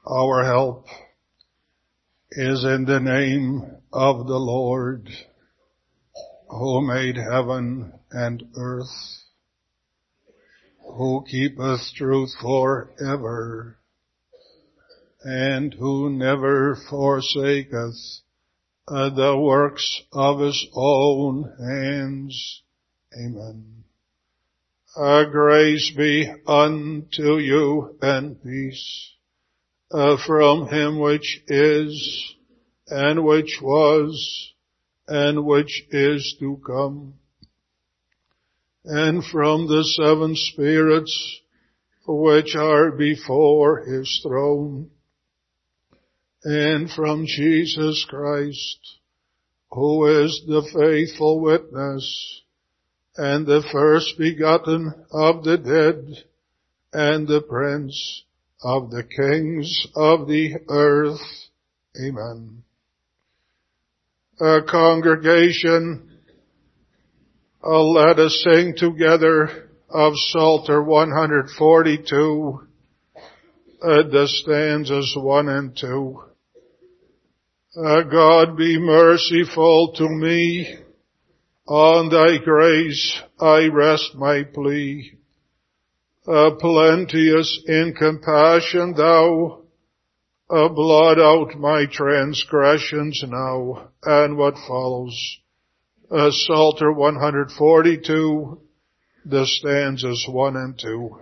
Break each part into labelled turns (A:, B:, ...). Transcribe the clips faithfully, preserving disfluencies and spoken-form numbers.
A: Our help is in the name of the Lord, who made heaven and earth, who keepeth truth forever, and who never forsaketh uh, the works of his own hands. Amen. Uh, grace be unto you and peace uh, from him which is, and which was, and which is to come, and from the seven spirits which are before his throne, and from Jesus Christ, who is the faithful witness, and the first begotten of the dead, and the prince of the kings of the earth. Amen. A congregation, uh, let us sing together of Psalter one forty-two, uh, the stanzas one and two. Uh, God be merciful to me, on thy grace I rest my plea. Uh, plenteous in compassion thou, uh, blot out my transgressions now. And what follows? Uh, Psalter one forty-two, the stanzas one and two.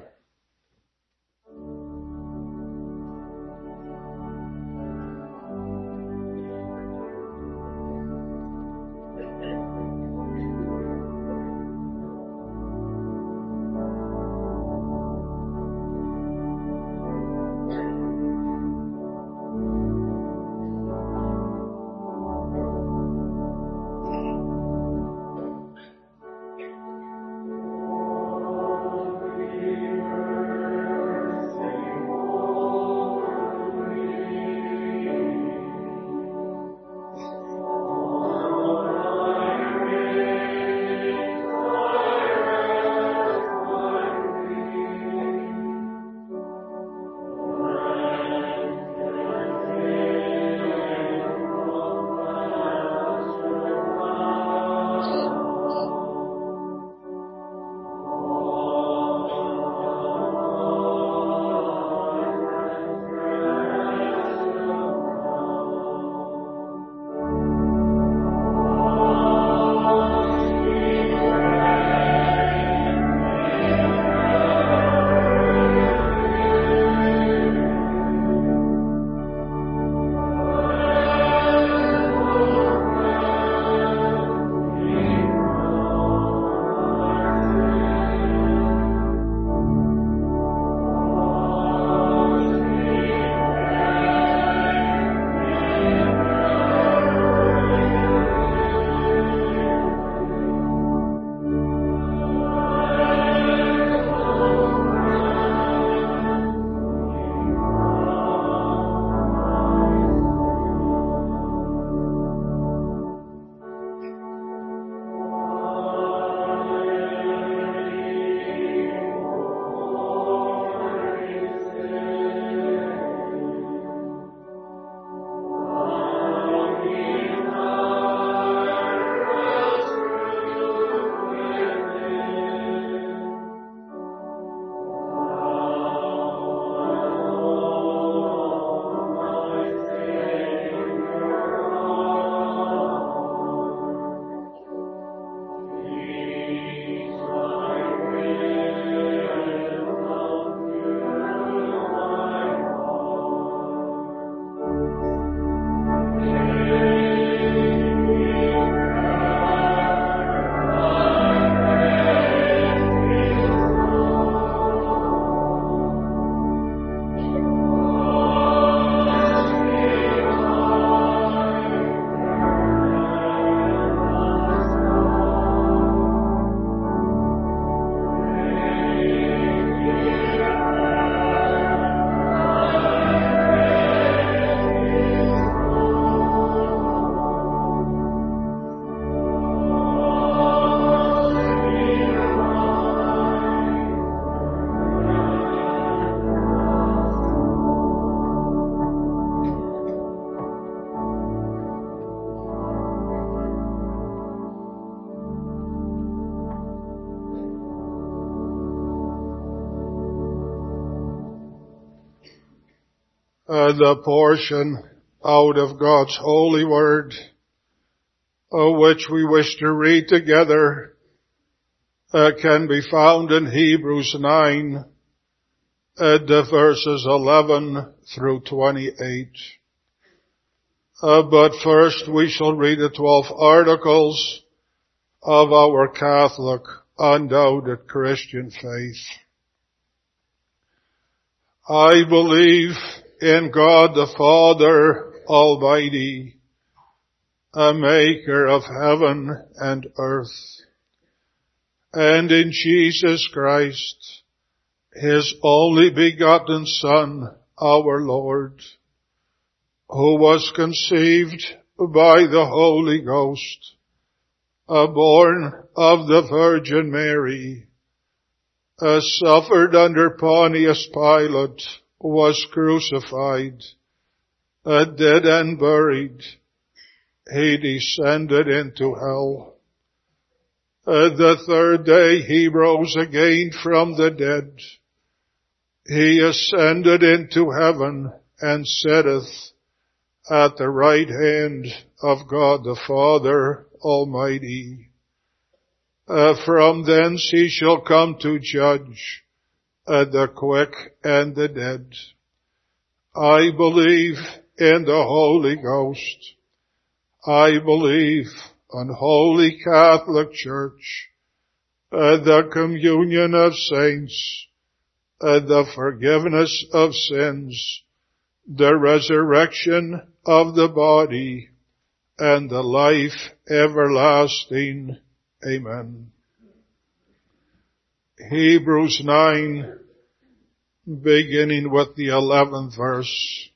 A: uh, the portion out of God's holy word, uh, which we wish to read together, uh, can be found in Hebrews nine, uh, the verses eleven through twenty-eight. Uh, but first we shall read the twelve articles of our Catholic, undoubted Christian faith. I believe in God the Father Almighty, a maker of heaven and earth, and in Jesus Christ, his only begotten Son, our Lord, who was conceived by the Holy Ghost, uh, born of the Virgin Mary, uh, suffered under Pontius Pilate, was crucified, uh, dead and buried. He descended into hell. Uh, the third day he rose again from the dead. He ascended into heaven and sitteth at the right hand of God the Father Almighty. Uh, from thence he shall come to judge uh, the quick and the dead. I believe in the Holy Ghost. I believe in Holy Catholic Church, uh, the communion of saints, uh, the forgiveness of sins, the resurrection of the body, and the life everlasting. Amen. Hebrews nine, beginning with the eleventh verse.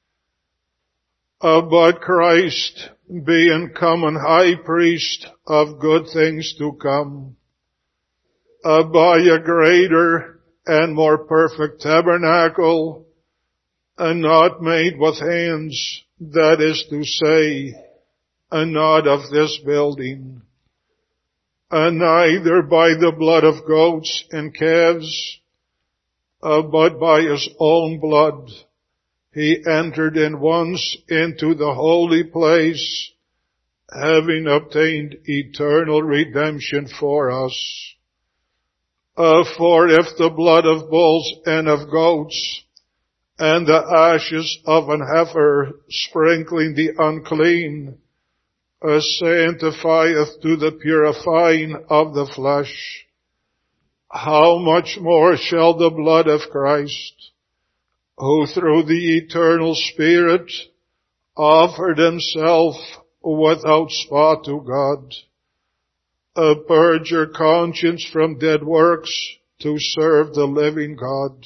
A: Uh, but Christ, being come an high priest of good things to come, uh, by a greater and more perfect tabernacle, and not made with hands, that is to say, and not of this building, and neither by the blood of goats and calves, uh, but by his own blood, he entered in once into the holy place, having obtained eternal redemption for us. Uh, for if the blood of bulls and of goats, and the ashes of an heifer sprinkling the unclean, uh, sanctifieth to the purifying of the flesh, how much more shall the blood of Christ, who through the eternal Spirit offered himself without spot to God, uh, purge your conscience from dead works to serve the living God.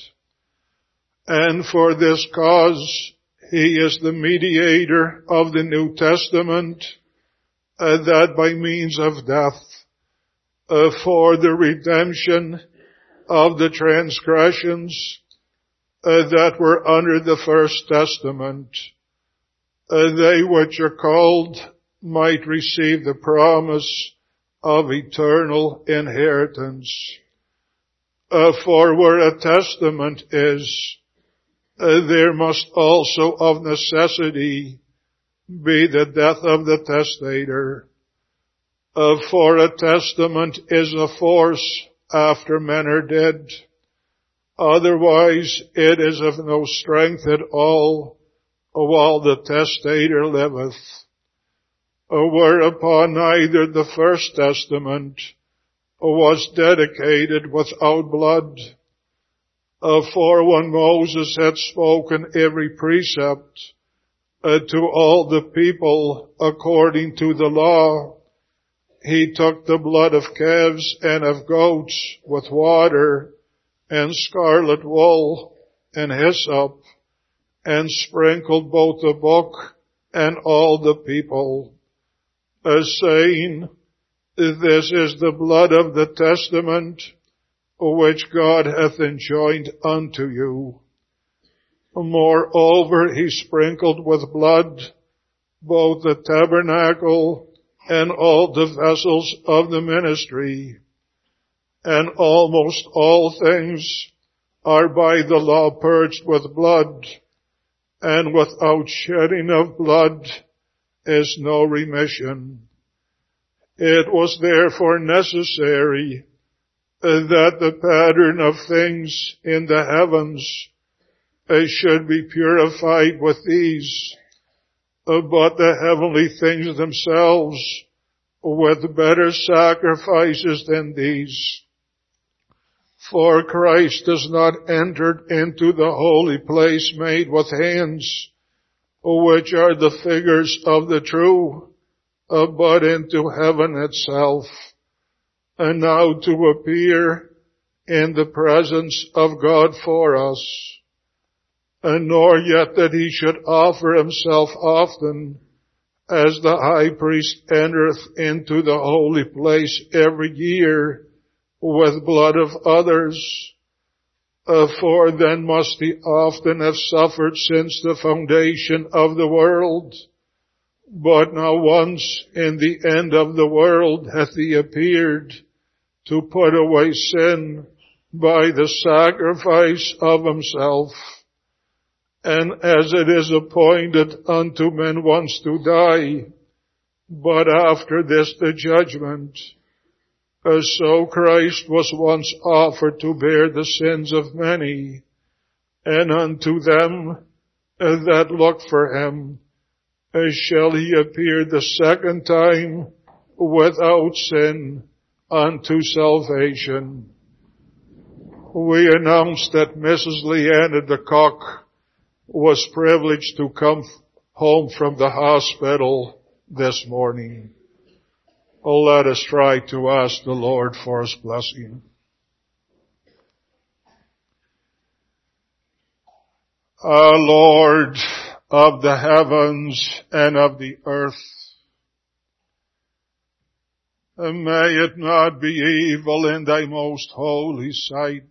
A: And for this cause, he is the mediator of the New Testament, uh, that by means of death, uh, for the redemption of the transgressions uh, that were under the First Testament, uh, they which are called might receive the promise of eternal inheritance. Uh, for where a testament is, Uh, there must also of necessity be the death of the testator. Uh, for a testament is a force after men are dead. Otherwise it is of no strength at all while the testator liveth. Uh, whereupon neither the first testament was dedicated without blood. Uh, for when Moses had spoken every precept uh, to all the people according to the law, he took the blood of calves and of goats with water and scarlet wool and hyssop, and sprinkled both the book and all the people, uh, saying, This is the blood of the testament which God hath enjoined unto you. Moreover, he sprinkled with blood both the tabernacle and all the vessels of the ministry, and almost all things are by the law purged with blood, and without shedding of blood is no remission. It was therefore necessary that the pattern of things in the heavens should be purified with these, but the heavenly things themselves with better sacrifices than these. For Christ has not entered into the holy place made with hands, which are the figures of the true, but into heaven itself, and now to appear in the presence of God for us, and nor yet that he should offer himself often, as the high priest entereth into the holy place every year with blood of others, uh, for then must he often have suffered since the foundation of the world. But now once in the end of the world hath he appeared to put away sin by the sacrifice of himself. And as it is appointed unto men once to die, but after this the judgment, as so Christ was once offered to bear the sins of many, and unto them that look for him, as shall he appear the second time without sin unto salvation. We announced that Missus Leanna de Kock was privileged to come home from the hospital this morning. Oh, let us try to ask the Lord for his blessing. Our Lord of the heavens and of the earth, may it not be evil in thy most holy sight,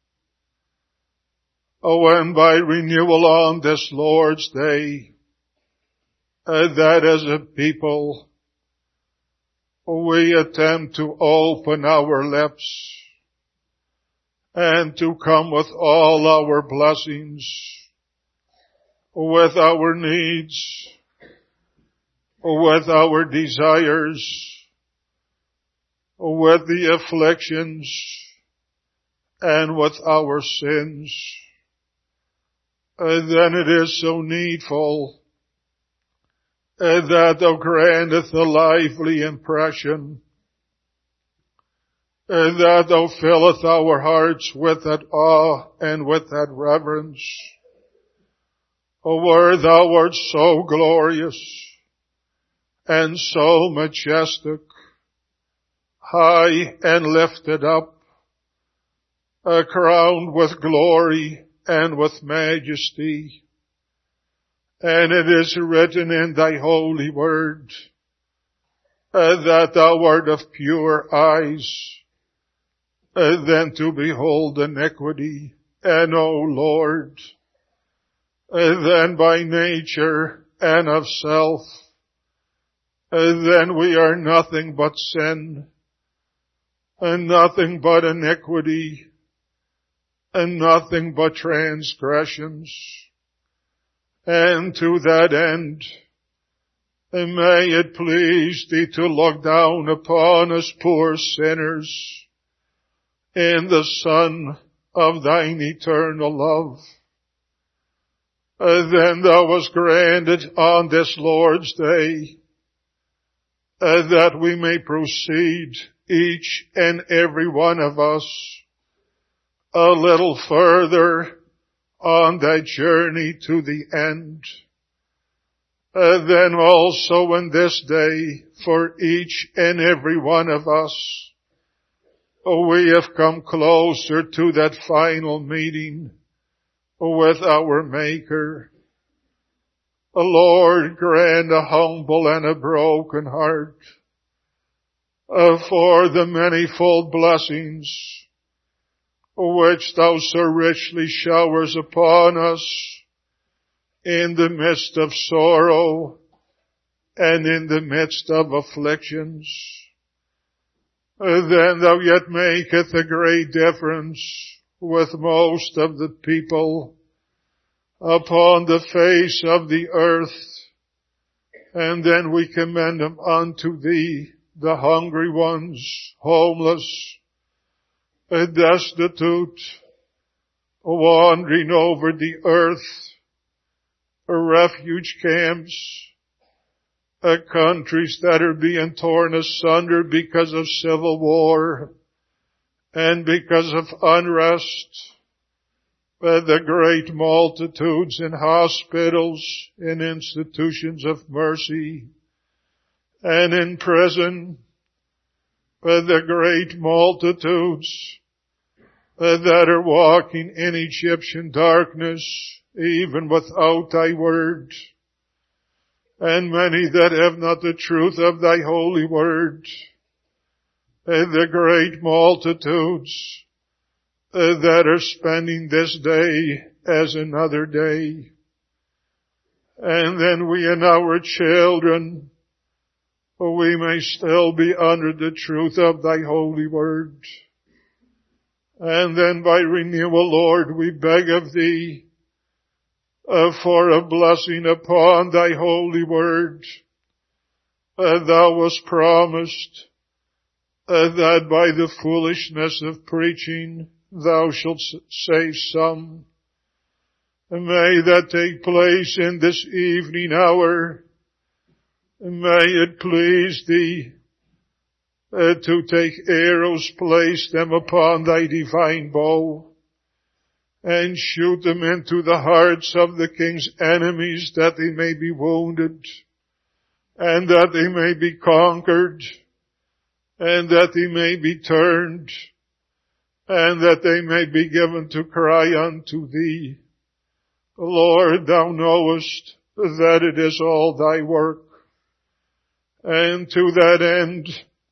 A: when by renewal on this Lord's day, that as a people we attempt to open our lips and to come with all our blessings, with our needs, with our desires, with the afflictions, and with our sins, then it is so needful that thou granteth a lively impression, that thou filleth our hearts with that awe and with that reverence, where thou art so glorious and so majestic, high and lifted up, crowned with glory and with majesty. And it is written in thy holy word uh, that thou art of pure eyes uh, than to behold iniquity. And, O Lord, uh, then by nature and of self, uh, then we are nothing but sin, and nothing but iniquity, and nothing but transgressions. And to that end, may it please thee to look down upon us poor sinners in the Son of thine eternal love. Uh, then thou wast granted on this Lord's day uh, that we may proceed, each and every one of us, a little further on that journey to the end. Uh, then also in this day, for each and every one of us, uh, we have come closer to that final meeting with our Maker. Uh, Lord, grant a humble and a broken heart uh, for the manifold blessings which thou so richly showers upon us in the midst of sorrow and in the midst of afflictions. Then thou yet maketh a great difference with most of the people upon the face of the earth. And then we commend them unto thee, the hungry ones, homeless, destitute, wandering over the earth, refuge camps, countries that are being torn asunder because of civil war and because of unrest, the great multitudes in hospitals, in institutions of mercy, and in prison, the great multitudes that are walking in Egyptian darkness, even without thy word, and many that have not the truth of thy holy word, the great multitudes that are spending this day as another day. And then we and our children, we may still be under the truth of thy holy word. And then by renewal, Lord, we beg of thee uh, for a blessing upon thy holy word. Uh, thou wast promised uh, that by the foolishness of preaching thou shalt save some. May that take place in this evening hour. May it please thee uh, to take arrows, place them upon thy divine bow, and shoot them into the hearts of the king's enemies, that they may be wounded, and that they may be conquered, and that they may be turned, and that they may be given to cry unto thee. Lord, thou knowest that it is all thy work. And to that end,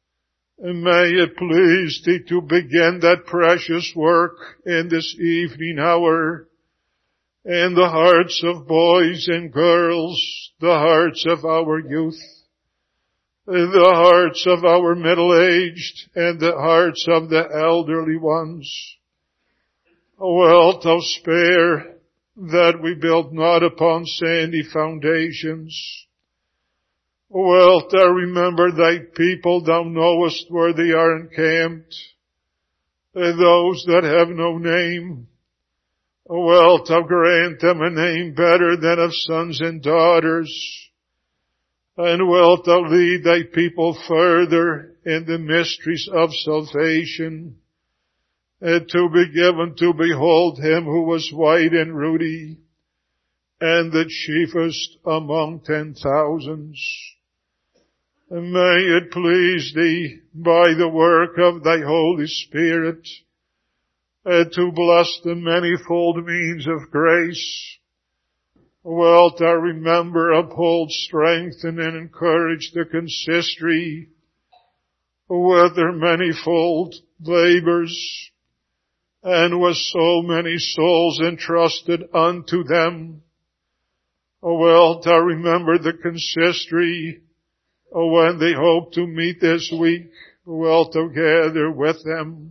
A: may it please thee to begin that precious work in this evening hour in the hearts of boys and girls, the hearts of our youth, the hearts of our middle-aged, and the hearts of the elderly ones. Wilt thou spare that we build not upon sandy foundations? Wilt thou remember thy people? Thou knowest where they are encamped, those that have no name. Wilt thou grant them a name better than of sons and daughters? And wilt thou lead thy people further in the mysteries of salvation, and to be given to behold him who was white and ruddy, and the chiefest among ten thousands. And may it please thee, by the work of thy Holy Spirit, uh, to bless the manifold means of grace. Wilt thou remember, uphold, strengthen, and encourage the consistory with their manifold labors, and with so many souls entrusted unto them. Wilt thou remember the consistory when they hope to meet this week? Wilt thou gather with them?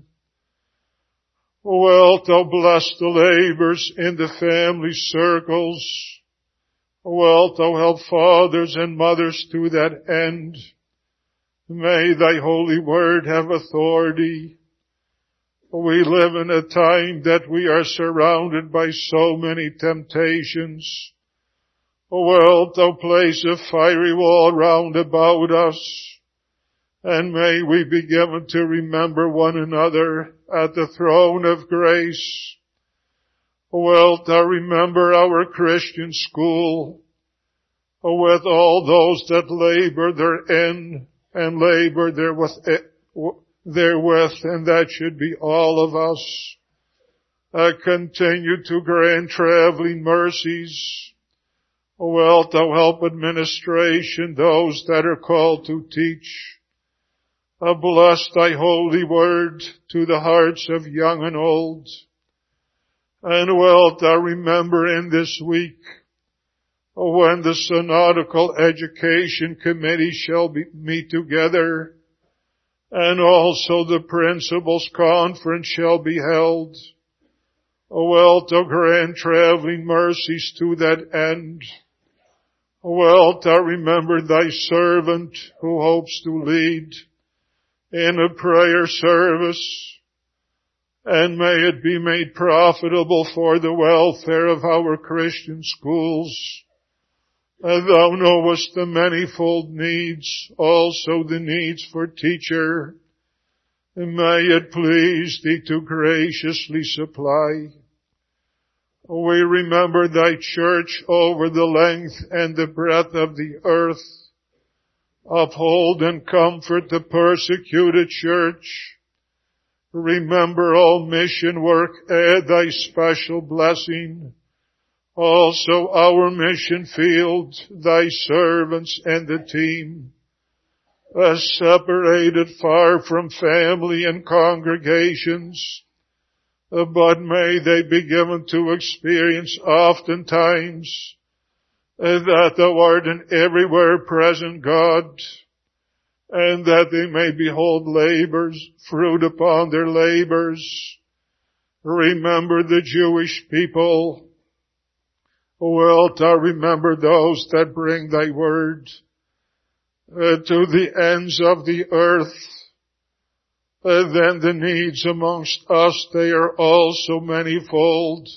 A: Wilt thou bless the labors in the family circles? Wilt thou help fathers and mothers to that end? May thy holy word have authority. We live in a time that we are surrounded by so many temptations. Wilt thou place a fiery wall round about us? And may we be given to remember one another at the throne of grace. Wilt thou remember our Christian school, with all those that labor therein and labor therewith, therewith, and that should be all of us. Uh, continue to grant traveling mercies. Wilt thou help administration, those that are called to teach. Uh, bless thy holy word to the hearts of young and old. And wilt thou remember in this week, when the Synodical Education Committee shall be, meet together, and also the Principals' Conference shall be held. O wilt thou grant traveling mercies to that end? O wilt thou remember thy servant who hopes to lead in a prayer service, and may it be made profitable for the welfare of our Christian schools. And thou knowest the manifold needs, also the needs for teacher. And may it please thee to graciously supply. We remember thy church over the length and the breadth of the earth. Uphold and comfort the persecuted church. Remember all mission work, add thy special blessing. Also our mission field, thy servants and the team, as separated far from family and congregations, but may they be given to experience oftentimes that thou art an everywhere present God, and that they may behold labors, fruit upon their labors. Remember the Jewish people. Wilt thou remember those that bring thy word uh, to the ends of the earth? Uh, then the needs amongst us, they are also manifold.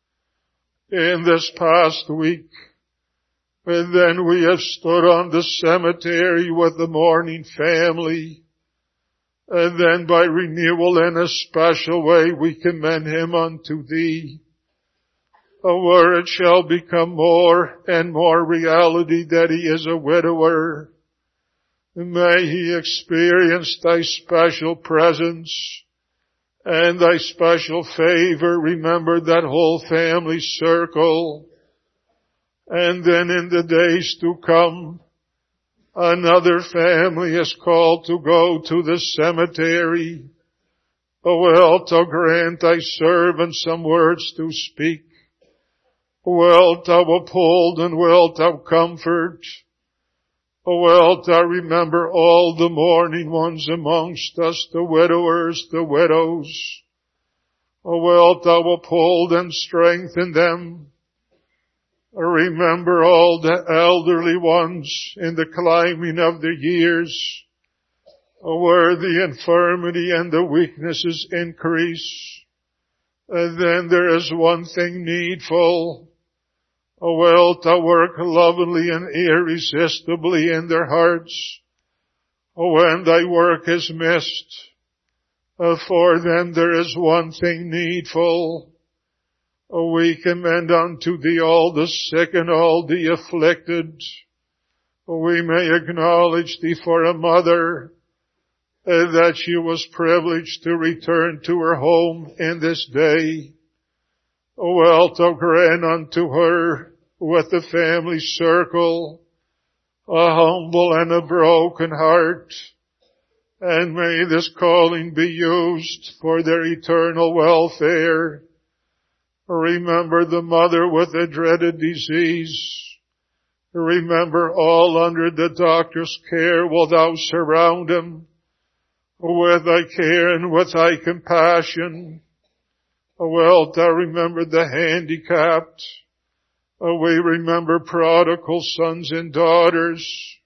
A: In this past week, and then we have stood on the cemetery with the mourning family. And then by renewal in a special way we commend him unto thee. Where it shall become more and more reality that he is a widower. May he experience thy special presence and thy special favor. Remember that whole family circle. And then in the days to come, another family is called to go to the cemetery. O wilt thou grant thy servant some words to speak? Wilt thou uphold and wilt thou comfort? O wilt thou remember all the mourning ones amongst us, the widowers, the widows? O wilt thou uphold and strengthen them? Remember all the elderly ones in the climbing of their years, where the infirmity and the weaknesses increase. And then there is one thing needful. O wilt thou work lovingly and irresistibly in their hearts, when thy work is missed. For them there is one thing needful. We commend unto thee all the sick and all the afflicted. We may acknowledge thee for a mother, that she was privileged to return to her home in this day. Wilt thou grant unto her with the family circle a humble and a broken heart, and may this calling be used for their eternal welfare. Remember the mother with the dreaded disease. Remember all under the doctor's care. Wilt thou surround him with thy care and with thy compassion? Wilt thou remember the handicapped? We remember prodigal sons and daughters.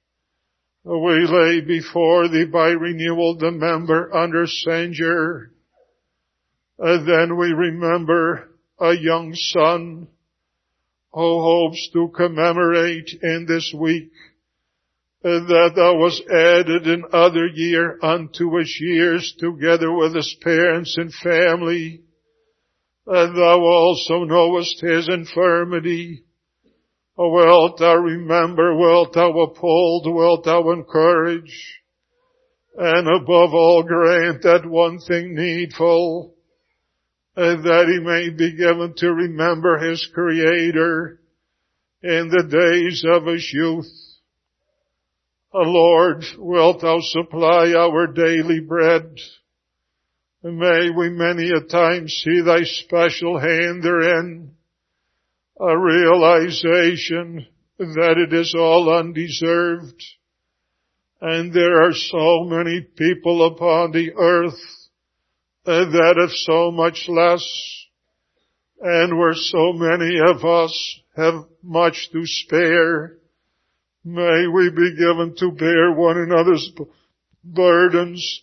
A: We lay before thee by renewal the member under censure. And then we remember a young son who hopes to commemorate in this week that thou was added in other year unto his years together with his parents and family. And thou also knowest his infirmity. Wilt thou remember, wilt thou uphold, wilt thou encourage, and above all grant that one thing needful, and that he may be given to remember his Creator in the days of his youth. O Lord, wilt thou supply our daily bread? May we many a time see thy special hand therein, a realization that it is all undeserved, and there are so many people upon the earth that have so much less. And where so many of us have much to spare, may we be given to bear one another's b- burdens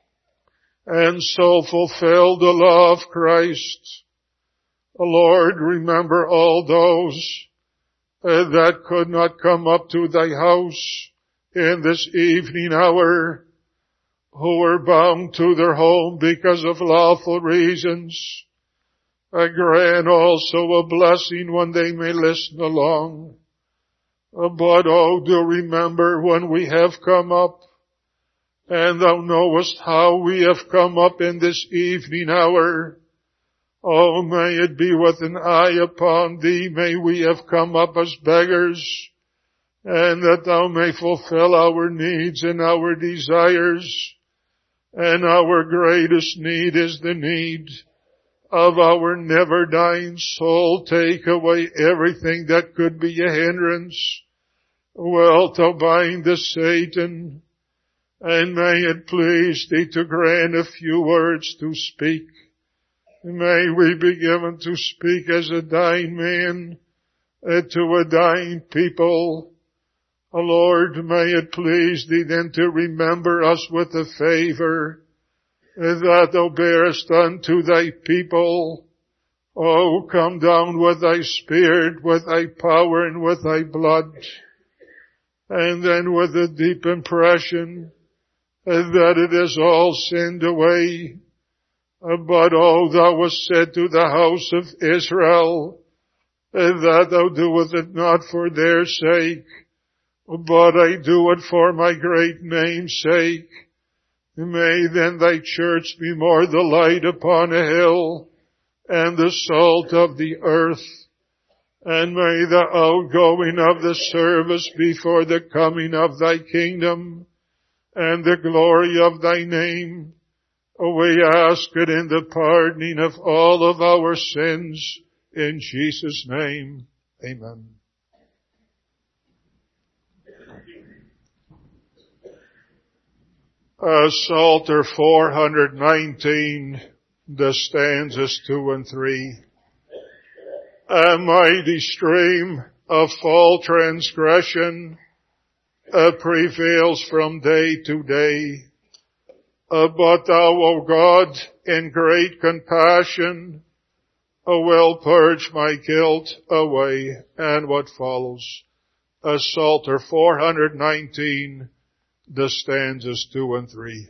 A: and so fulfill the law of Christ. Lord, remember all those uh, that could not come up to thy house in this evening hour, who were bound to their home because of lawful reasons. Uh, grant also a blessing when they may listen along. Uh, but oh, do remember when we have come up, and thou knowest how we have come up in this evening hour. Oh, may it be with an eye upon thee. May we have come up as beggars, and that thou may fulfill our needs and our desires. And our greatest need is the need of our never-dying soul. Take away everything that could be a hindrance. Well, to bind the Satan, and may it please thee to grant a few words to speak. May we be given to speak as a dying man uh, to a dying people. Oh Lord, may it please thee then to remember us with a favor uh, that thou bearest unto thy people. Oh, come down with thy Spirit, with thy power, and with thy blood. And then with a deep impression uh, that it is all sinned away. Uh, but oh, thou wast said to the house of Israel, uh, that thou doest it not for their sake, but I do it for my great name's sake. May then thy church be more the light upon a hill and the salt of the earth. And may the outgoing of the service be for the coming of thy kingdom and the glory of thy name. We ask it in the pardoning of all of our sins in Jesus' name. Amen. Uh, Psalter four nineteen, the stanzas two and three. A mighty stream of fall transgression uh, prevails from day to day. Uh, but thou, O God, in great compassion, uh, will purge my guilt away. And what follows? Uh, Psalter four nineteen, the stanzas two and three.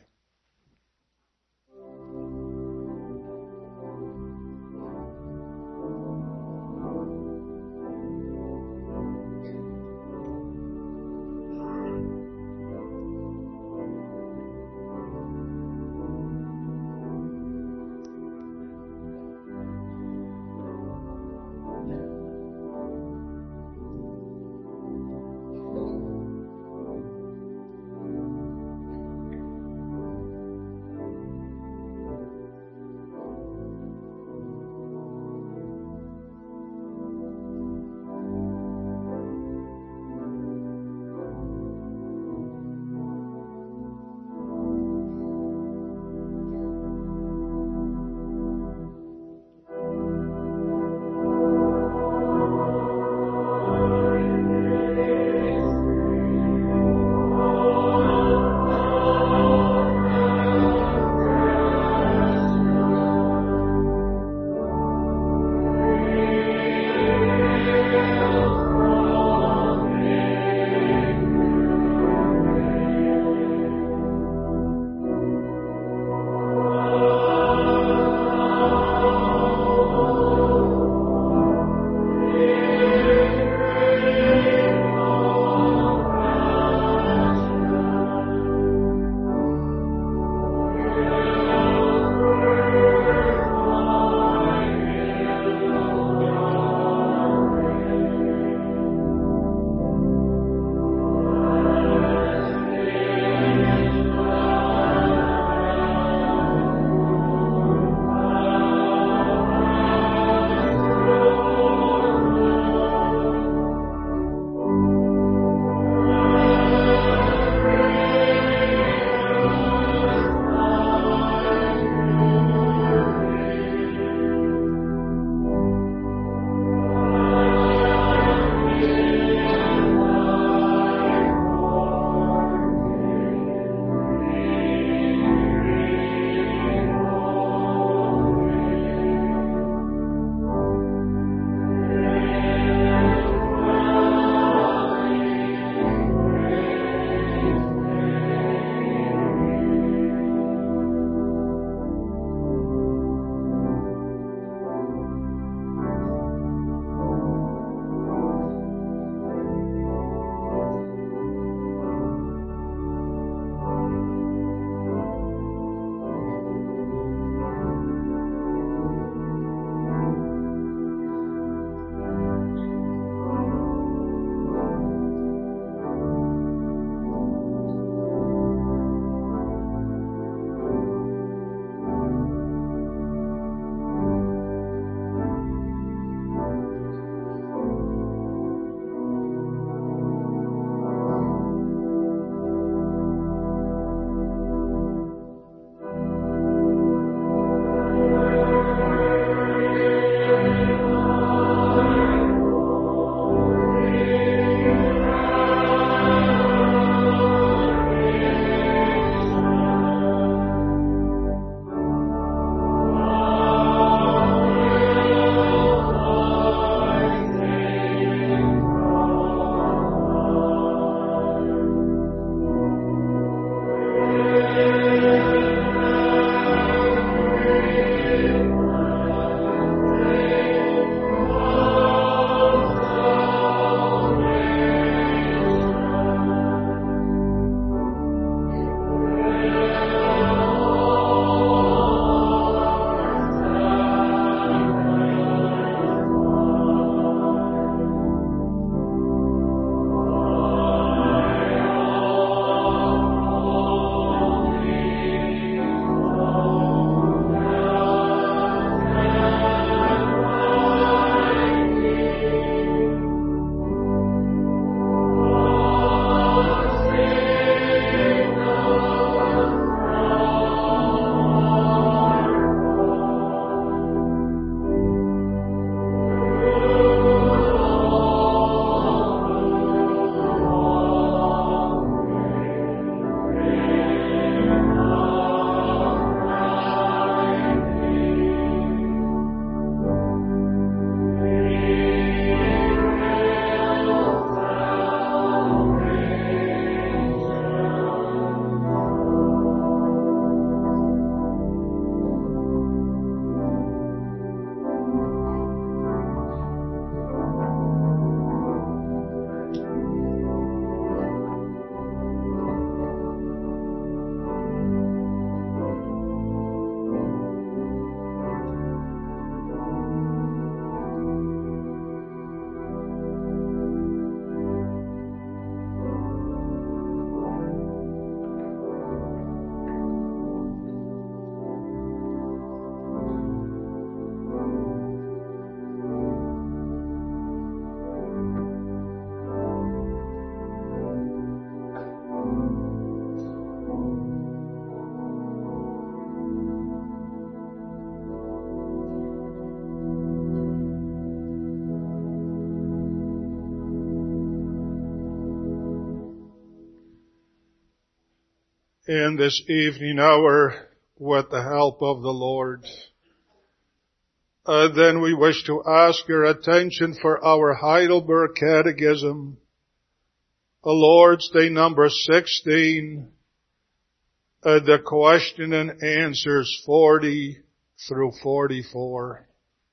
A: in this evening hour with the help of the Lord. Uh, then we wish to ask your attention for our Heidelberg Catechism, the Lord's Day number sixteen, uh, the question and answers forty through forty-four.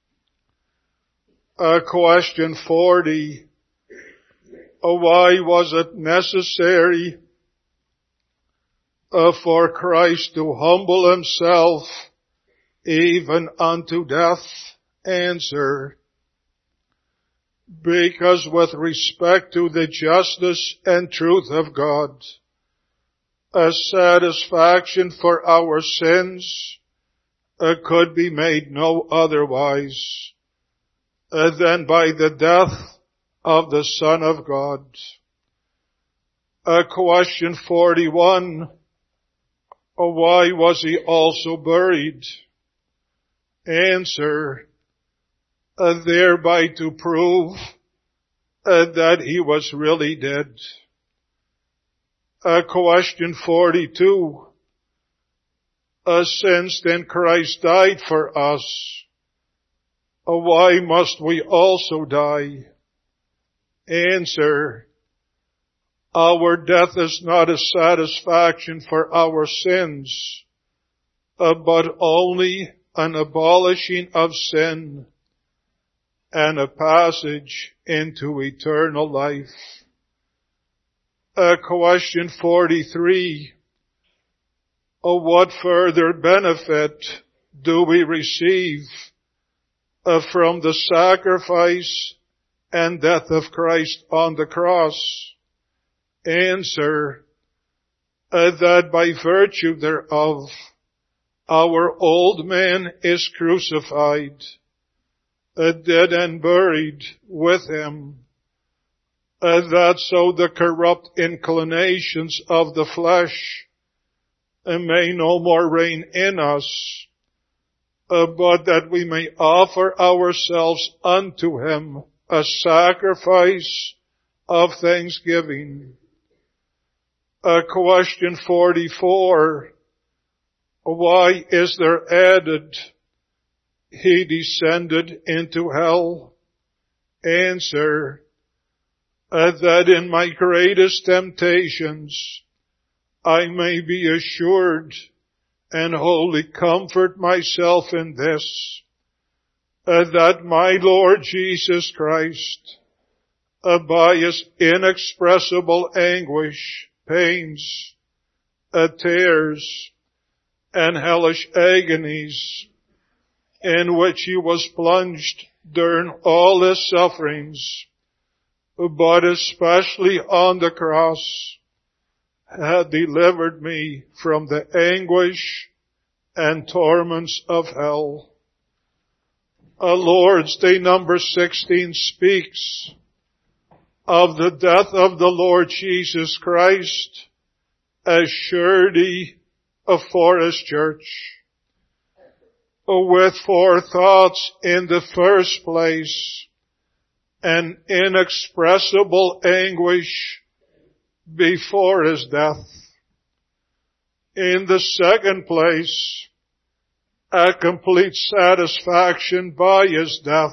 A: Uh, question forty, uh, why was it necessary uh, for Christ to humble himself even unto death? Answer, because with respect to the justice and truth of God, a satisfaction for our sins uh, could be made no otherwise uh, than by the death of the Son of God. Uh, question forty-one, uh, why was he also buried? Answer, uh, thereby to prove uh, that he was really dead. Uh, question forty-two, uh, since then Christ died for us, uh, why must we also die? Answer, our death is not a satisfaction for our sins, uh, but only an abolishing of sin and a passage into eternal life. Uh, question forty-three, uh, what further benefit do we receive uh, from the sacrifice and death of Christ on the cross? Answer, uh, that by virtue thereof our old man is crucified, uh, dead and buried with him, uh, that so the corrupt inclinations of the flesh uh, may no more reign in us, uh, but that we may offer ourselves unto him a sacrifice of thanksgiving. Uh, question forty-four, why is there added, he descended into hell? Answer, uh, that in my greatest temptations I may be assured and wholly comfort myself in this, uh, that my Lord Jesus Christ, uh, by his inexpressible anguish, pains, uh, tears, and hellish agonies in which he was plunged during all his sufferings, but especially on the cross, had delivered me from the anguish and torments of hell. A Lord's Day number sixteen speaks of the death of the Lord Jesus Christ as surety for his church, with four thoughts. In the first place, an inexpressible anguish before his death. In the second place, a complete satisfaction by his death.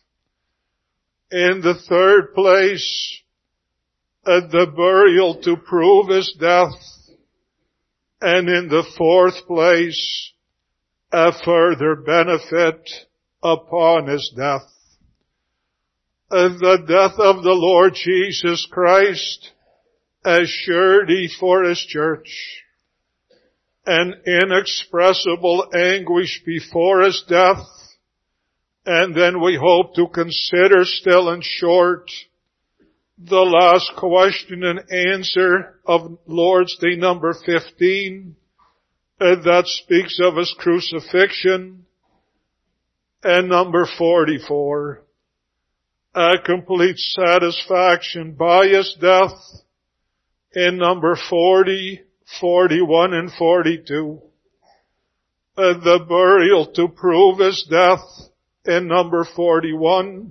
A: In the third place, uh, the burial to prove his death. And in the fourth place, a further benefit upon his death. Uh, the death of the Lord Jesus Christ as surety for his church. An inexpressible anguish before his death. And then we hope to consider still in short the last question and answer of Lord's Day number fifteen, uh, that speaks of his crucifixion, and number forty-four, a complete satisfaction by his death, in number forty, forty-one, and forty-two, uh, the burial to prove his death, in number forty-one,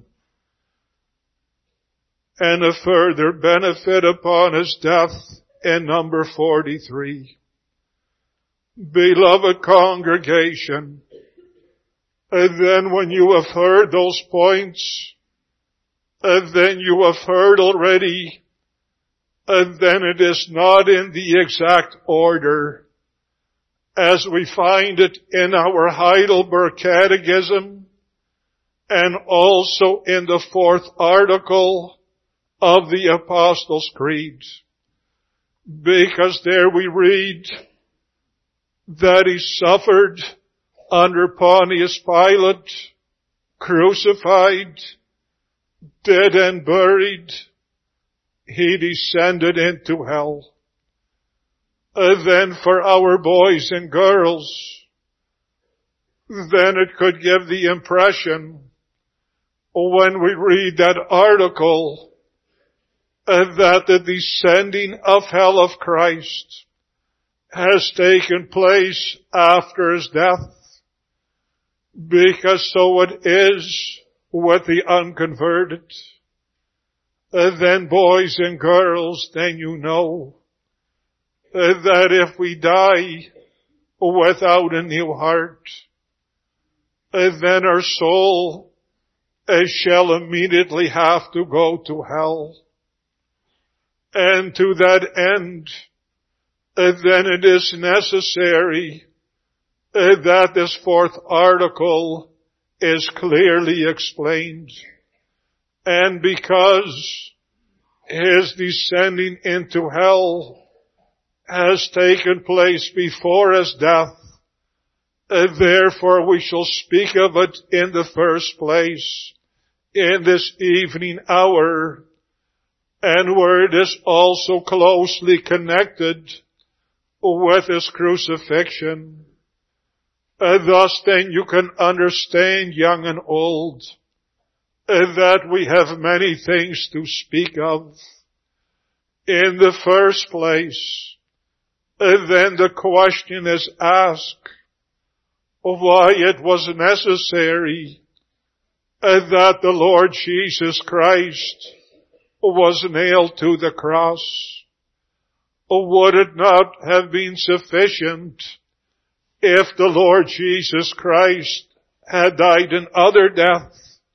A: and a further benefit upon his death in number forty-three. Beloved congregation, and then when you have heard those points, and then you have heard already, and then it is not in the exact order as we find it in our Heidelberg Catechism and also in the fourth article of the Apostles' Creed. Because there we read that he suffered under Pontius Pilate, crucified, dead and buried. He descended into hell. And then for our boys and girls, then it could give the impression when we read that article uh, that the descending of hell of Christ has taken place after his death, because so it is with the unconverted. Uh, then boys and girls, then you know uh, that if we die without a new heart, uh, then our soul uh, shall immediately have to go to hell. And to that end, uh, then it is necessary uh, that this fourth article is clearly explained. And because his descending into hell has taken place before his death, uh, therefore we shall speak of it in the first place in this evening hour, and where it is also closely connected with his crucifixion. Uh, thus then you can understand, young and old, uh, that we have many things to speak of. In the first place, uh, then the question is asked, why it was necessary uh, that the Lord Jesus Christ was nailed to the cross. Would it not have been sufficient if the Lord Jesus Christ had died another death,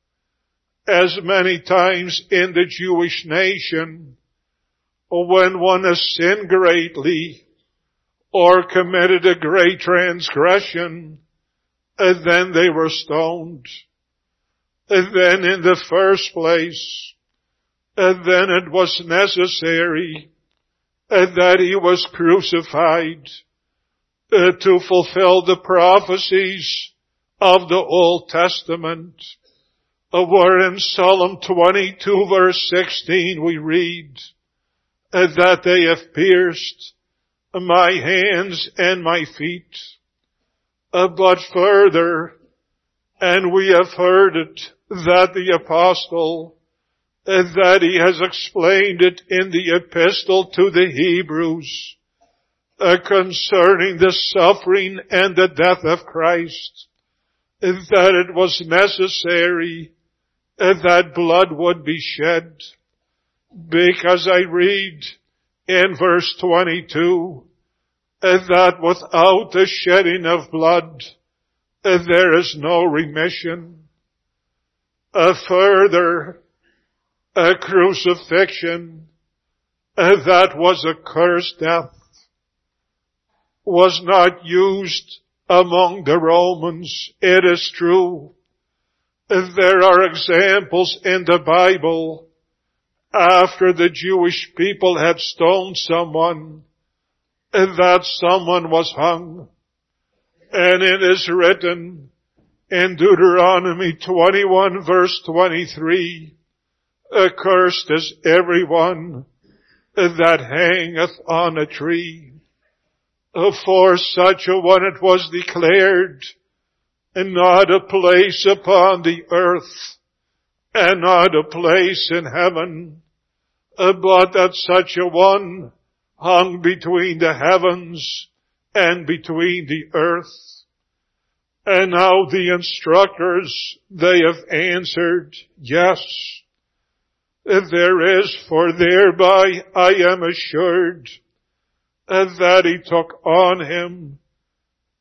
A: as many times in the Jewish nation, when one has sinned greatly or committed a great transgression, and then they were stoned? And then in the first place, and then it was necessary and that he was crucified uh, to fulfill the prophecies of the Old Testament, uh, where in Psalm twenty-two verse sixteen we read uh, that they have pierced my hands and my feet. Uh, but further, and we have heard it, that the apostle and that he has explained it in the epistle to the Hebrews uh, concerning the suffering and the death of Christ, that it was necessary uh, that blood would be shed. Because I read in verse twenty-two uh, that without the shedding of blood uh, there is no remission. Uh, further, a crucifixion uh, that was a cursed death was not used among the Romans. It is true. Uh, there are examples in the Bible after the Jewish people had stoned someone, uh, that someone was hung. And it is written in Deuteronomy twenty-one verse twenty-three, accursed is everyone that hangeth on a tree. For such a one it was declared, and not a place upon the earth, and not a place in heaven, but that such a one hung between the heavens and between the earth. And now the instructors, they have answered, yes, there is, for thereby I am assured that he took on him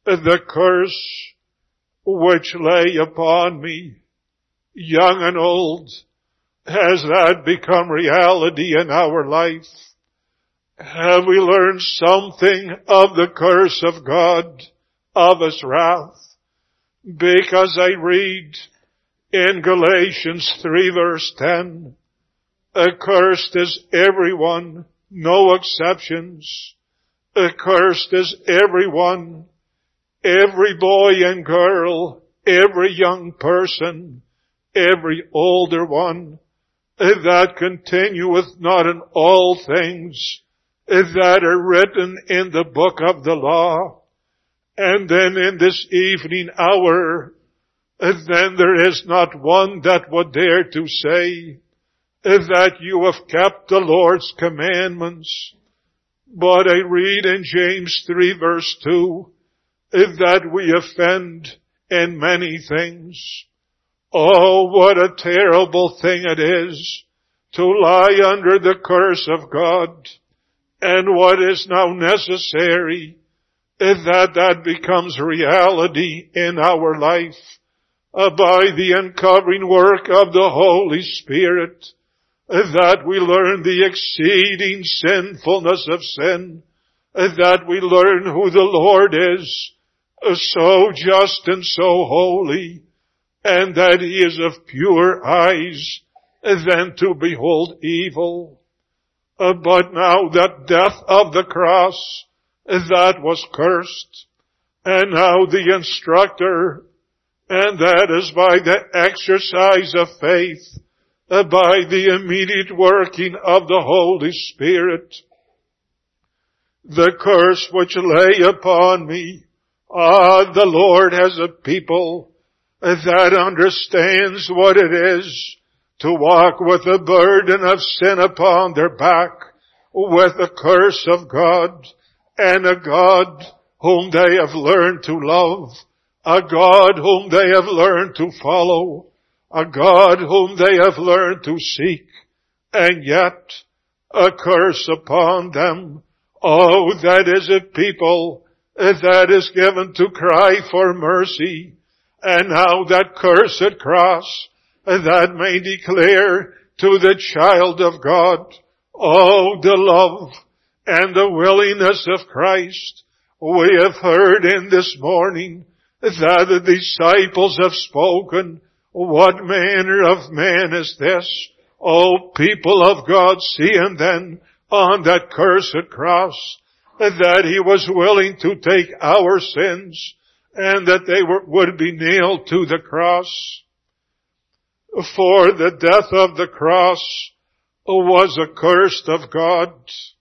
A: the curse which lay upon me, young and old, has that become reality in our life? Have we learned something of the curse of God, of His wrath? Because I read in Galatians three verse ten, accursed is everyone, no exceptions. Accursed is everyone, every boy and girl, every young person, every older one, that continueth not in all things that are written in the book of the law. And then in this evening hour, then there is not one that would dare to say that you have kept the Lord's commandments. But I read in James three verse two, that we offend in many things. Oh, what a terrible thing it is to lie under the curse of God. And what is now necessary is that that becomes reality in our life uh, by the uncovering work of the Holy Spirit, uh, that we learn the exceeding sinfulness of sin, uh, that we learn who the Lord is, uh, so just and so holy, and that He is of pure eyes uh, than to behold evil. Uh, but now that death of the cross, uh, that was cursed, and now the instructor, and that is by the exercise of faith, uh, by the immediate working of the Holy Spirit. The curse which lay upon me, ah, the Lord has a people uh, that understands what it is to walk with the burden of sin upon their back, with the curse of God, and a God whom they have learned to love, a God whom they have learned to follow, a God whom they have learned to seek, and yet a curse upon them. Oh, that is a people that is given to cry for mercy, and now that cursed cross that may declare to the child of God, oh, the love and the willingness of Christ. We have heard in this morning that the disciples have spoken. What manner of man is this? Oh, people of God, seeing then on that cursed cross that He was willing to take our sins and that they were, would be nailed to the cross. For the death of the cross was accursed of God.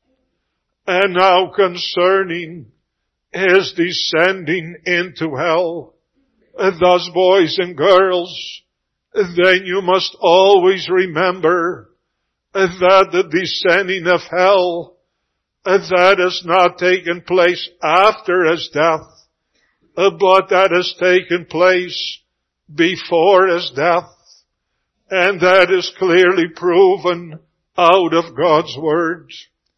A: And now concerning His descending into hell, thus boys and girls, then you must always remember that the descending of hell, that has not taken place after His death, but that has taken place before His death. And that is clearly proven out of God's Word.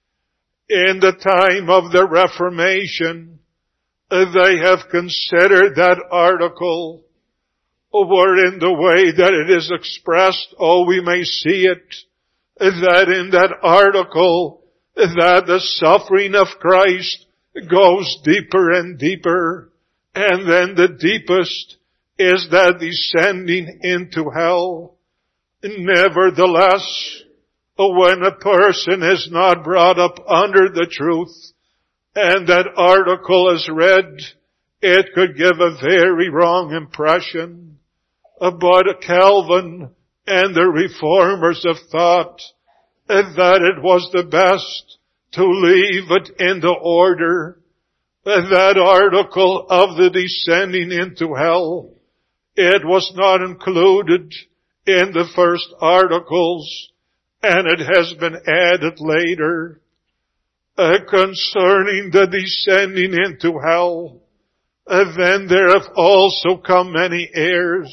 A: In the time of the Reformation, they have considered that article, wherein the way that it is expressed, oh, we may see it, that in that article, that the suffering of Christ goes deeper and deeper, and then the deepest is that descending into hell. Nevertheless, when a person is not brought up under the truth, and that article is read, it could give a very wrong impression. But Calvin and the Reformers have thought that it was the best to leave it in the order. That article of the descending into hell, it was not included in the first articles, and it has been added later. Uh, concerning the descending into hell, uh, then there have also come many errors.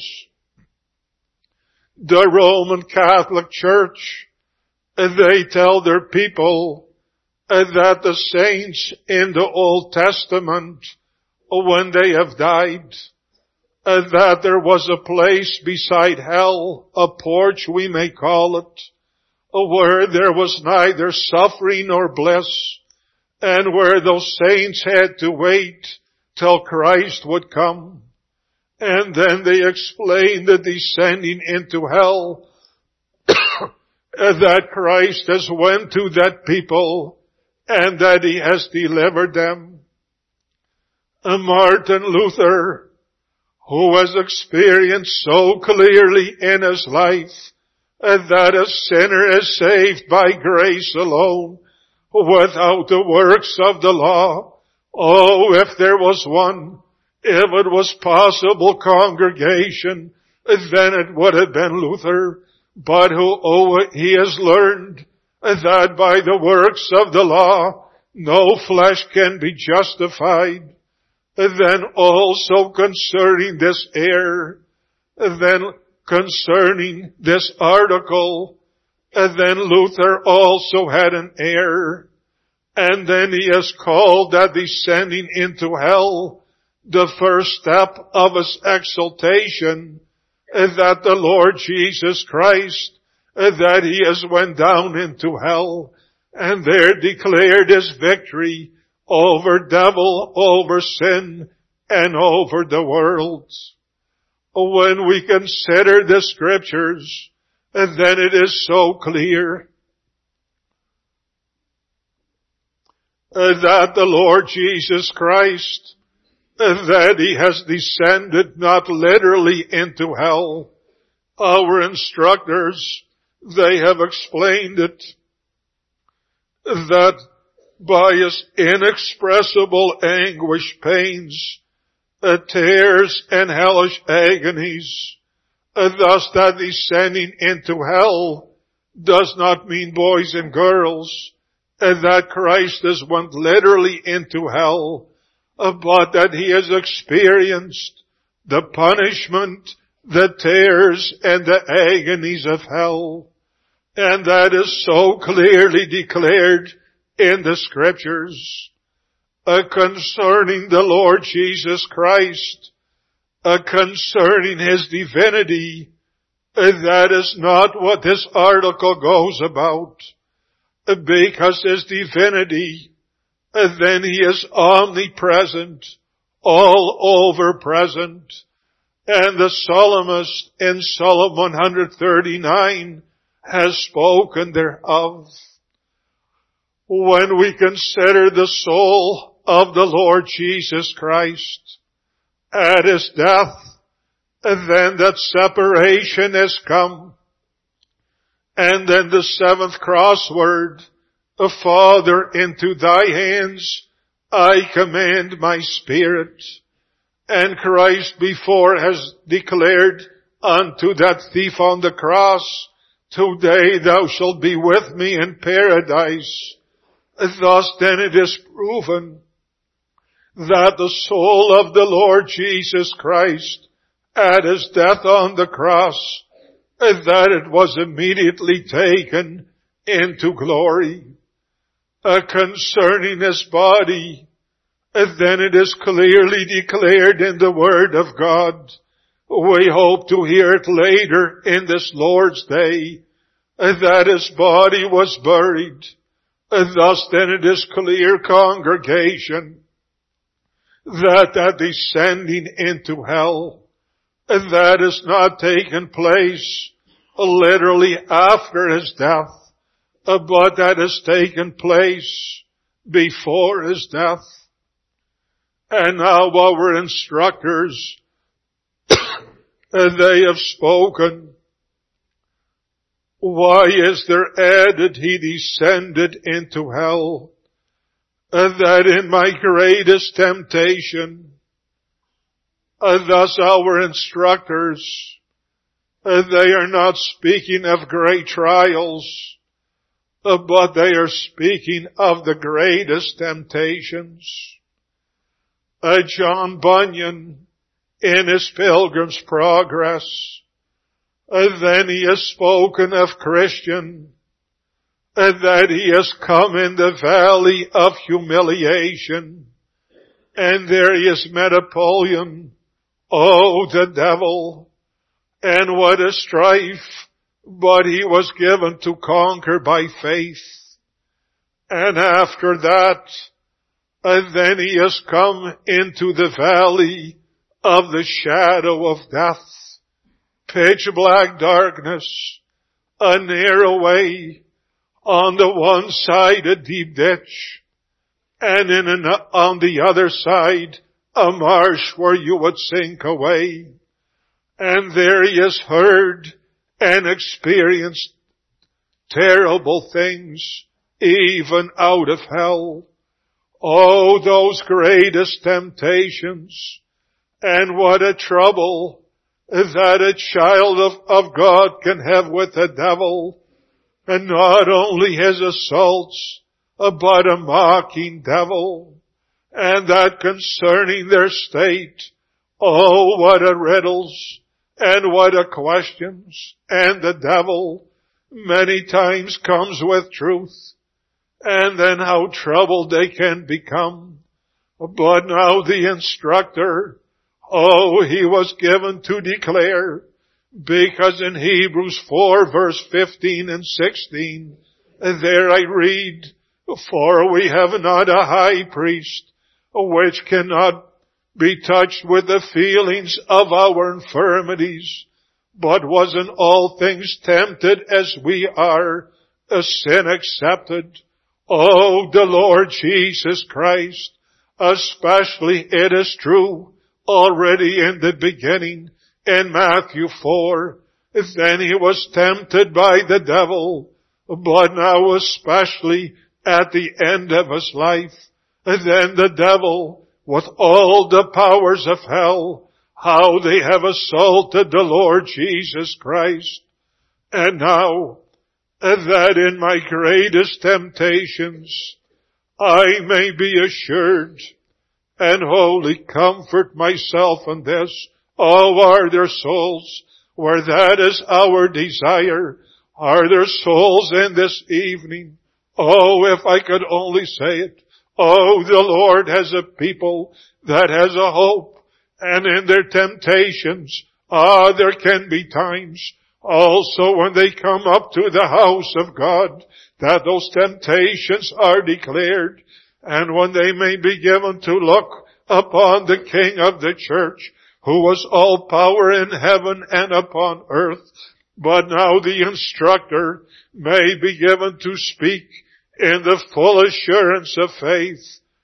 A: The Roman Catholic Church, uh, they tell their people uh, that the saints in the Old Testament when they have died, and that there was a place beside hell, a porch we may call it, where there was neither suffering nor bliss, and where those saints had to wait till Christ would come. And then they explained the descending into hell, that Christ has went to that people, and that He has delivered them. And Martin Luther, who has experienced so clearly in his life that a sinner is saved by grace alone, without the works of the law. Oh, if there was one, if it was possible congregation, then it would have been Luther. But who, oh, he has learned that by the works of the law, no flesh can be justified. Then also concerning this error, then concerning this article, and then Luther also had an error. And then he has called that descending into hell the first step of his exaltation, that the Lord Jesus Christ, that He has went down into hell and there declared His victory over devil, over sin, and over the world. When we consider the Scriptures, then it is so clear that the Lord Jesus Christ, that He has descended not literally into hell. Our instructors, they have explained it, that by His inexpressible anguish, pains, uh, tears, and hellish agonies, uh, thus that descending into hell does not mean boys and girls, and that Christ has went literally into hell, uh, but that He has experienced the punishment, the tears, and the agonies of hell. And that is so clearly declared in the Scriptures, uh, concerning the Lord Jesus Christ, uh, concerning His divinity. Uh, that is not what this article goes about, uh, because His divinity, uh, then He is omnipresent, all over present. And the psalmist in Psalm one thirty-nine has spoken thereof. When we consider the soul of the Lord Jesus Christ at His death, then that separation has come. And then the seventh crossword, Father, into Thy hands I commend my spirit. And Christ before has declared unto that thief on the cross, today thou shalt be with me in paradise. Thus then it is proven that the soul of the Lord Jesus Christ at His death on the cross, that it was immediately taken into glory. Uh, concerning His body, then it is clearly declared in the Word of God. We hope to hear it later in this Lord's Day, that His body was buried. Thus then it is clear, congregation, that that descending into hell, that has not taken place literally after His death, but that has taken place before His death. And now our instructors, they have spoken. Why is there added He descended into hell? That in my greatest temptation, thus our instructors, they are not speaking of great trials, but they are speaking of the greatest temptations. Uh, John Bunyan, in his Pilgrim's Progress, uh, then he has spoken of Christian, uh, that he has come in the valley of humiliation, And there is Napoleon, oh, the devil, and what a strife, but he was given to conquer by faith. And after that, and then he has come into the valley of the shadow of death, pitch black darkness, a narrow way, on the one side a deep ditch, and in an, on the other side a marsh where you would sink away. And there he has heard and experienced terrible things, even out of hell. Oh, those greatest temptations, and what a trouble that a child of, of God can have with the devil, and not only his assaults, but a mocking devil, and that concerning their state, oh, what a riddles, and what a questions, and the devil many times comes with truth, and then how troubled they can become. But now the instructor, oh, he was given to declare, because in Hebrews four verse fifteen and sixteen, there I read, for we have not a high priest which cannot be touched with the feelings of our infirmities, but was in all things tempted as we are, a sin accepted. Oh, the Lord Jesus Christ, especially it is true, already in the beginning, in Matthew four, then he was tempted by the devil, but now especially at the end of his life, then the devil, with all the powers of hell, how they have assaulted the Lord Jesus Christ. And now, that in my greatest temptations, I may be assured and wholly comfort myself in this. Oh, are there souls where that is our desire? Are there souls in this evening? Oh, if I could only say it. Oh, the Lord has a people that has a hope, and in their temptations, ah, there can be times also when they come up to the house of God, that those temptations are declared, and when they may be given to look upon the King of the church, who was all power in heaven and upon earth, but now the instructor may be given to speak in the full assurance of faith.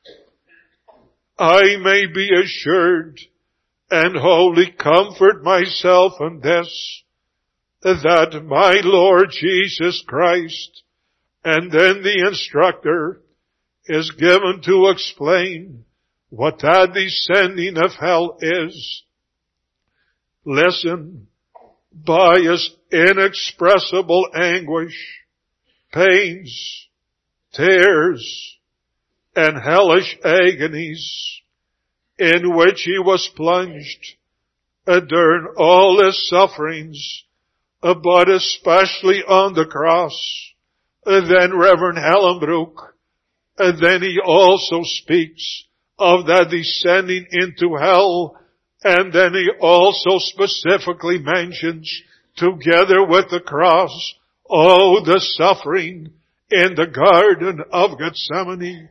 A: I may be assured and wholly comfort myself in this, that my Lord Jesus Christ, and then the instructor is given to explain what that descending of hell is. Listen, by his inexpressible anguish, pains, tears, and hellish agonies in which he was plunged during all his sufferings, but especially on the cross. Then Reverend Hellenbroek, then he also speaks of that descending into hell, and then he also specifically mentions, together with the cross, oh, the suffering in the Garden of Gethsemane,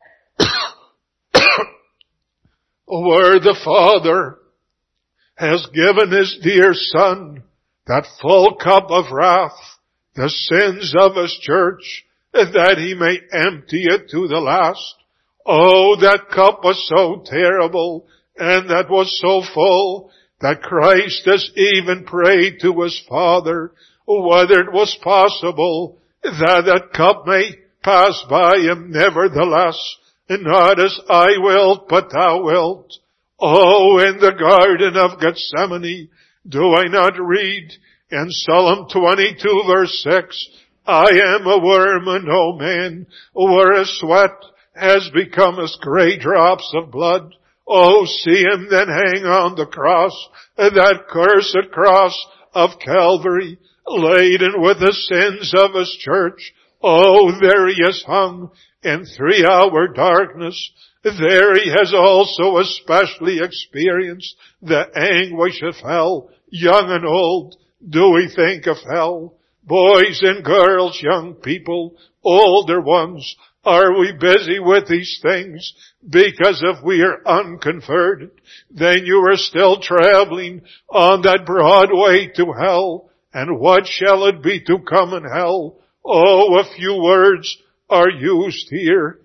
A: where the Father has given his dear Son that full cup of wrath, the sins of his church, that he may empty it to the last. Oh, that cup was so terrible, and that was so full, that Christ has even prayed to his Father whether it was possible that that cup may pass by him. Nevertheless, not as I wilt, but thou wilt. Oh, in the Garden of Gethsemane, do I not read in Psalm twenty-two verse six, I am a worm and no man, where his sweat has become as great drops of blood. Oh, see him then hang on the cross, that cursed cross of Calvary, laden with the sins of his church. Oh, there he is hung in three-hour darkness, there he has also especially experienced the anguish of hell. Young and old, do we think of hell? Boys and girls, young people, older ones, are we busy with these things? Because if we are unconverted, then you are still traveling on that broad way to hell. And what shall it be to come in hell? Oh, a few words are used here.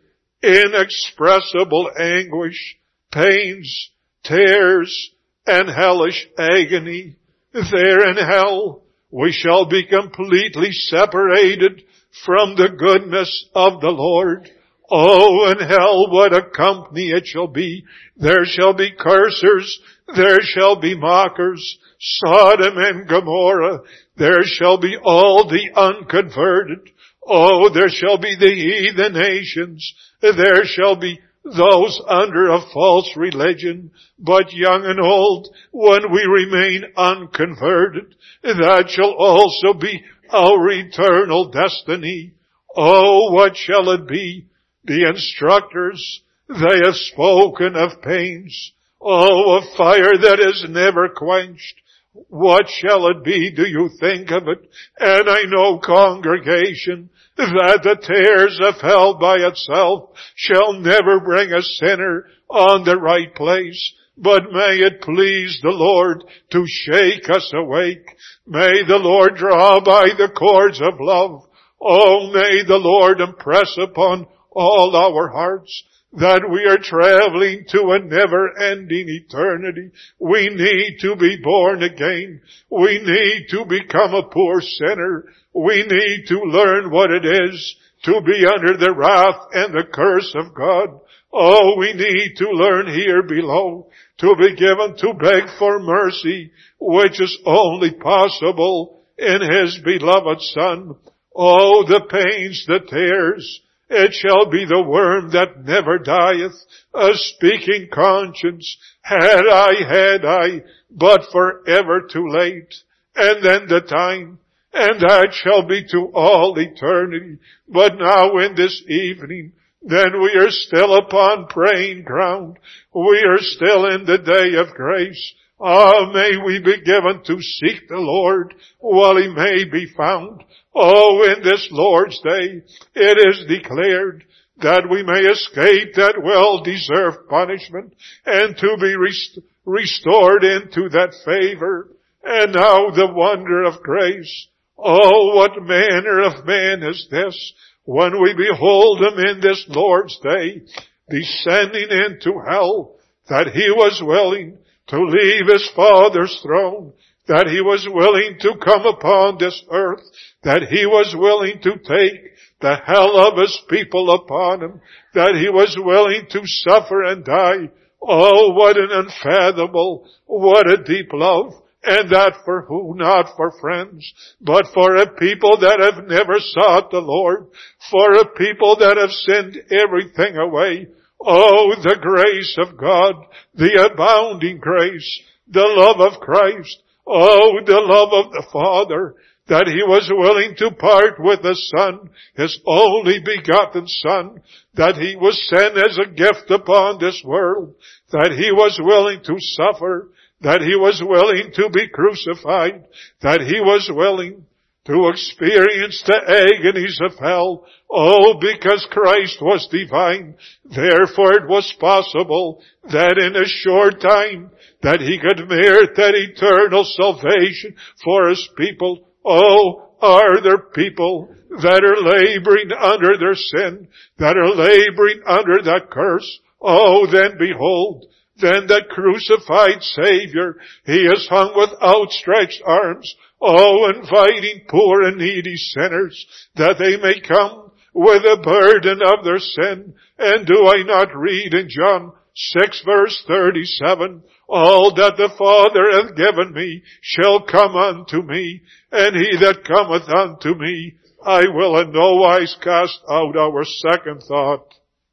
A: Inexpressible anguish, pains, tears, and hellish agony. There in hell, we shall be completely separated from the goodness of the Lord. Oh, in hell, what a company it shall be. There shall be cursers, there shall be mockers, Sodom and Gomorrah. There shall be all the unconverted. Oh, there shall be the heathen nations. There shall be those under a false religion. But young and old, when we remain unconverted, that shall also be our eternal destiny. Oh, what shall it be? The instructors, they have spoken of pains. Oh, a fire that is never quenched. What shall it be? Do you think of it? And I know, congregation, that the tears of hell by itself shall never bring a sinner on the right place. But may it please the Lord to shake us awake. May the Lord draw by the cords of love. Oh, may the Lord impress upon all our hearts that we are traveling to a never-ending eternity. We need to be born again. We need to become a poor sinner. We need to learn what it is to be under the wrath and the curse of God. Oh, we need to learn here below to be given to beg for mercy, which is only possible in His beloved Son. Oh, the pains, the tears, it shall be the worm that never dieth, a speaking conscience. Had I, had I, but forever too late. And then the time, and that shall be to all eternity. But now in this evening, then we are still upon praying ground. We are still in the day of grace. Ah, may we be given to seek the Lord while He may be found. Oh, in this Lord's day, it is declared that we may escape that well-deserved punishment and to be rest- restored into that favor. And now the wonder of grace. Oh, what manner of man is this when we behold Him in this Lord's day, descending into hell, that He was willing to leave His Father's throne, that He was willing to come upon this earth, that He was willing to take the hell of His people upon Him, that He was willing to suffer and die. Oh, what an unfathomable, what a deep love. And that for who? Not for friends, but for a people that have never sought the Lord, for a people that have sinned everything away. Oh, the grace of God, the abounding grace, the love of Christ. Oh, the love of the Father, that He was willing to part with the Son, His only begotten Son, that He was sent as a gift upon this world, that He was willing to suffer, that He was willing to be crucified, that He was willing to experience the agonies of hell. Oh, because Christ was divine, therefore it was possible that in a short time that He could merit that eternal salvation for His people. Oh, are there people that are laboring under their sin, that are laboring under that curse? Oh, then behold, then that crucified Savior, He is hung with outstretched arms, oh, inviting poor and needy sinners that they may come with the burden of their sin. And do I not read in John six verse thirty-seven, all that the Father hath given me shall come unto me, and he that cometh unto me I will in no wise cast out. Our second thought,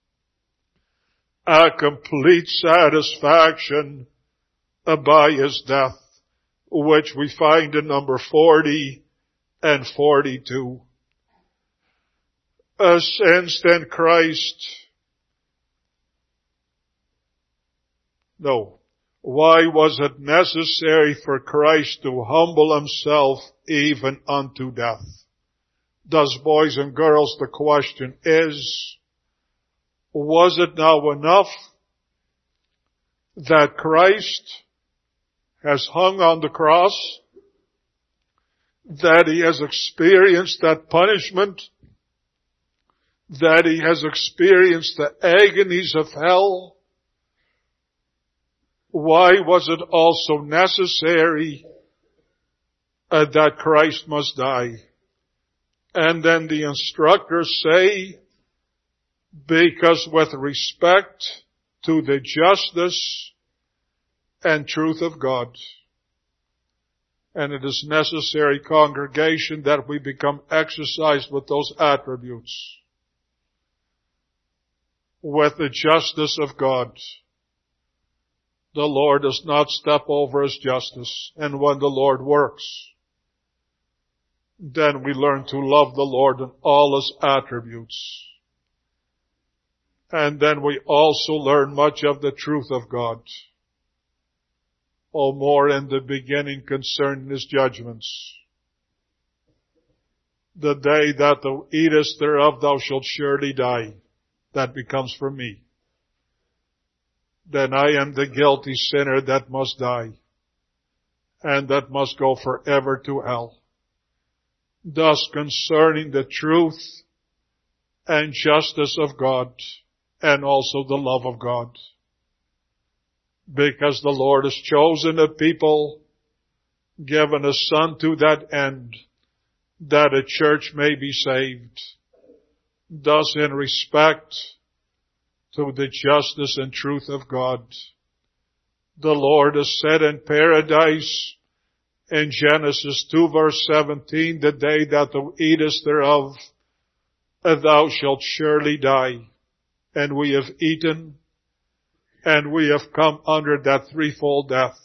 A: a complete satisfaction by His death, which we find in number forty and forty-two. Uh, since then Christ, no, why was it necessary for Christ to humble himself even unto death? Thus, boys and girls, the question is, was it now enough that Christ has hung on the cross, that he has experienced that punishment, that he has experienced the agonies of hell? Why was it also necessary uh, that Christ must die? And then the instructors say, because with respect to the justice and truth of God. And it is necessary, congregation, that we become exercised with those attributes. With the justice of God. The Lord does not step over his justice. And when the Lord works, then we learn to love the Lord in all his attributes. And then we also learn much of the truth of God. Oh, more in the beginning concerning his judgments. The day that thou eatest thereof, thou shalt surely die. That becomes for me. Then I am the guilty sinner that must die, and that must go forever to hell. Thus concerning the truth and justice of God, and also the love of God. Because the Lord has chosen a people, given a Son to that end, that a church may be saved. Thus in respect to the justice and truth of God, the Lord has said in paradise, in Genesis two verse seventeen, the day that thou eatest thereof, thou shalt surely die. And we have eaten, and we have come under that threefold death.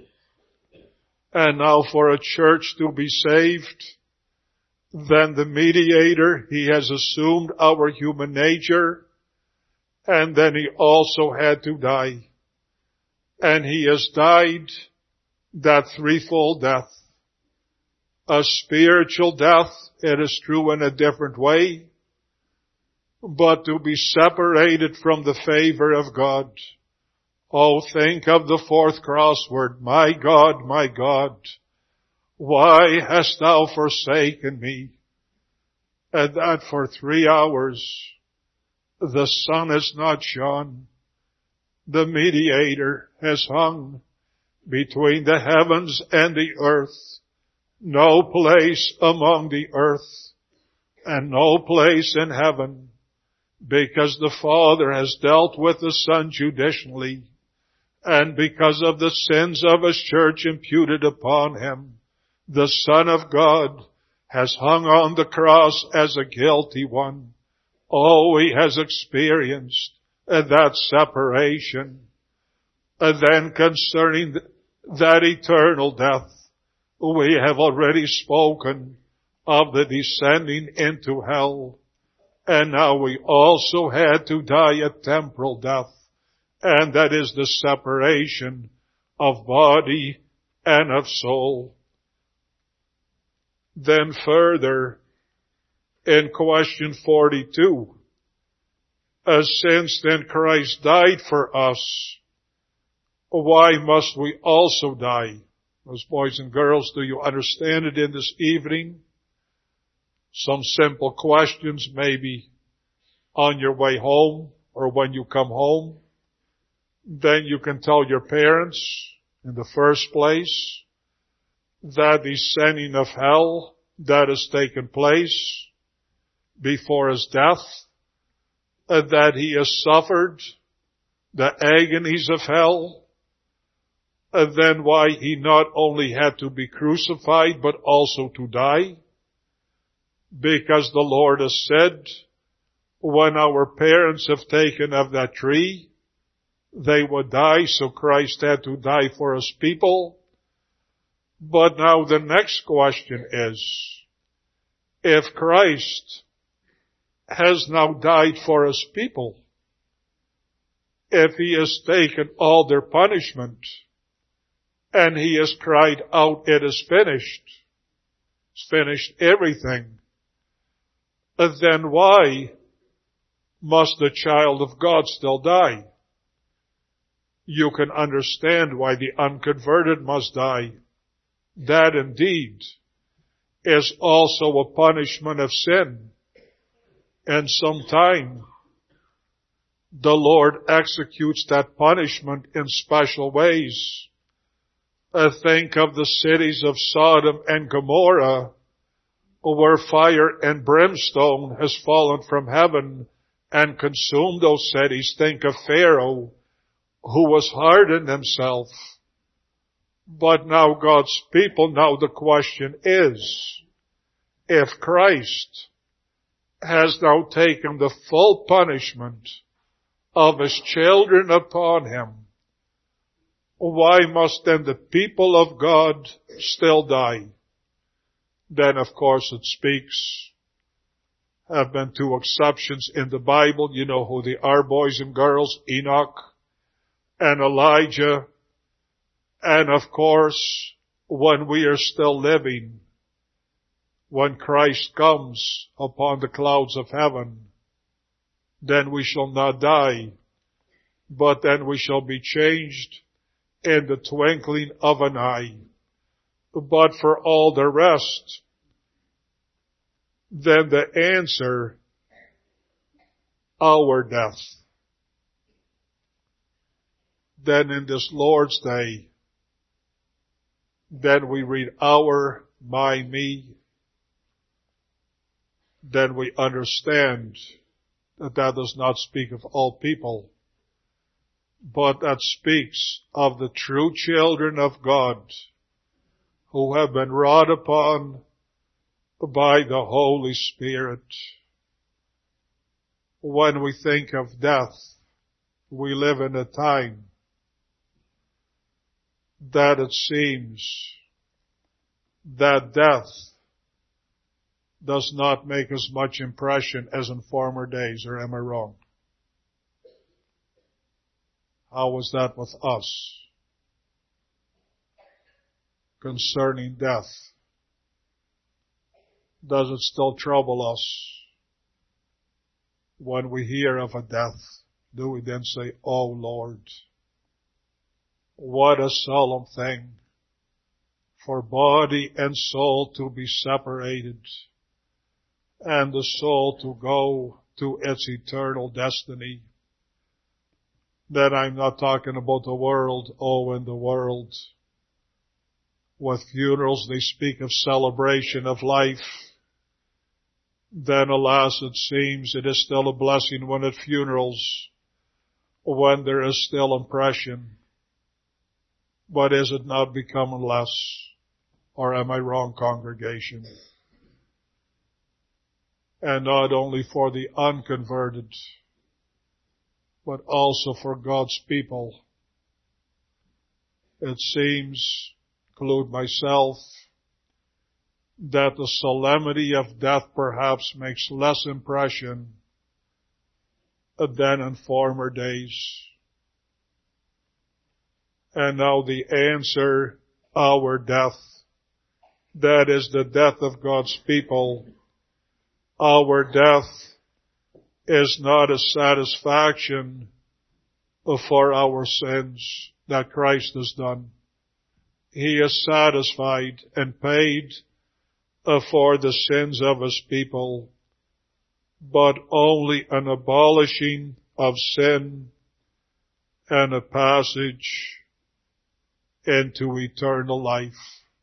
A: And now for a church to be saved, then the mediator, he has assumed our human nature, and then he also had to die. And he has died that threefold death. A spiritual death, it is true, in a different way, but to be separated from the favor of God. Oh, think of the fourth crossword. My God, my God, why hast thou forsaken me? And that for three hours the sun has not shone. The mediator has hung between the heavens and the earth. No place among the earth and no place in heaven, because the Father has dealt with the Son judicially, and because of the sins of his church imputed upon him, the Son of God has hung on the cross as a guilty one. Oh, he has experienced that separation. And then concerning that eternal death, we have already spoken of the descending into hell. And now we also had to die a temporal death. And that is the separation of body and of soul. Then further, in question forty-two, as since then Christ died for us, why must we also die? Those boys and girls, do you understand it in this evening? Some simple questions maybe on your way home or when you come home. Then you can tell your parents in the first place that descending of hell that has taken place before his death, and that he has suffered the agonies of hell, and then why he not only had to be crucified but also to die, because the Lord has said, when our parents have taken of that tree, they would die, so Christ had to die for his people. But now the next question is, if Christ has now died for his people, if he has taken all their punishment, and he has cried out, it is finished, it's finished everything, then why must the child of God still die? You can understand why the unconverted must die. That indeed is also a punishment of sin. And sometime the Lord executes that punishment in special ways. I think of the cities of Sodom and Gomorrah, where fire and brimstone has fallen from heaven and consumed those cities. Think of Pharaoh, who was hardened himself. But now God's people, now the question is, if Christ has now taken the full punishment of his children upon him, why must then the people of God still die? Then of course it speaks. Have been two exceptions in the Bible. You know who they are, boys and girls, Enoch and Elijah. And of course, when we are still living, when Christ comes upon the clouds of heaven, then we shall not die, but then we shall be changed in the twinkling of an eye. But for all the rest, then the answer, our death. Then in this Lord's Day, then we read our, my, me. Then we understand that that does not speak of all people, but that speaks of the true children of God who have been wrought upon by the Holy Spirit. When we think of death, we live in a time that it seems that death does not make as much impression as in former days, or am I wrong? How was that with us concerning death? Does it still trouble us when we hear of a death? Do we then say, oh Lord, what a solemn thing for body and soul to be separated and the soul to go to its eternal destiny. That I'm not talking about the world. Oh, in the world, with funerals, they speak of celebration of life. Then alas, it seems it is still a blessing when at funerals, when there is still impression. But is it not becoming less? Or am I wrong, congregation? And not only for the unconverted, but also for God's people. It seems, include myself, that the solemnity of death perhaps makes less impression than in former days. And now the answer, our death, that is the death of God's people. Our death is not a satisfaction for our sins that Christ has done. He is satisfied and paid for the sins of His people, but only an abolishing of sin and a passage into eternal life.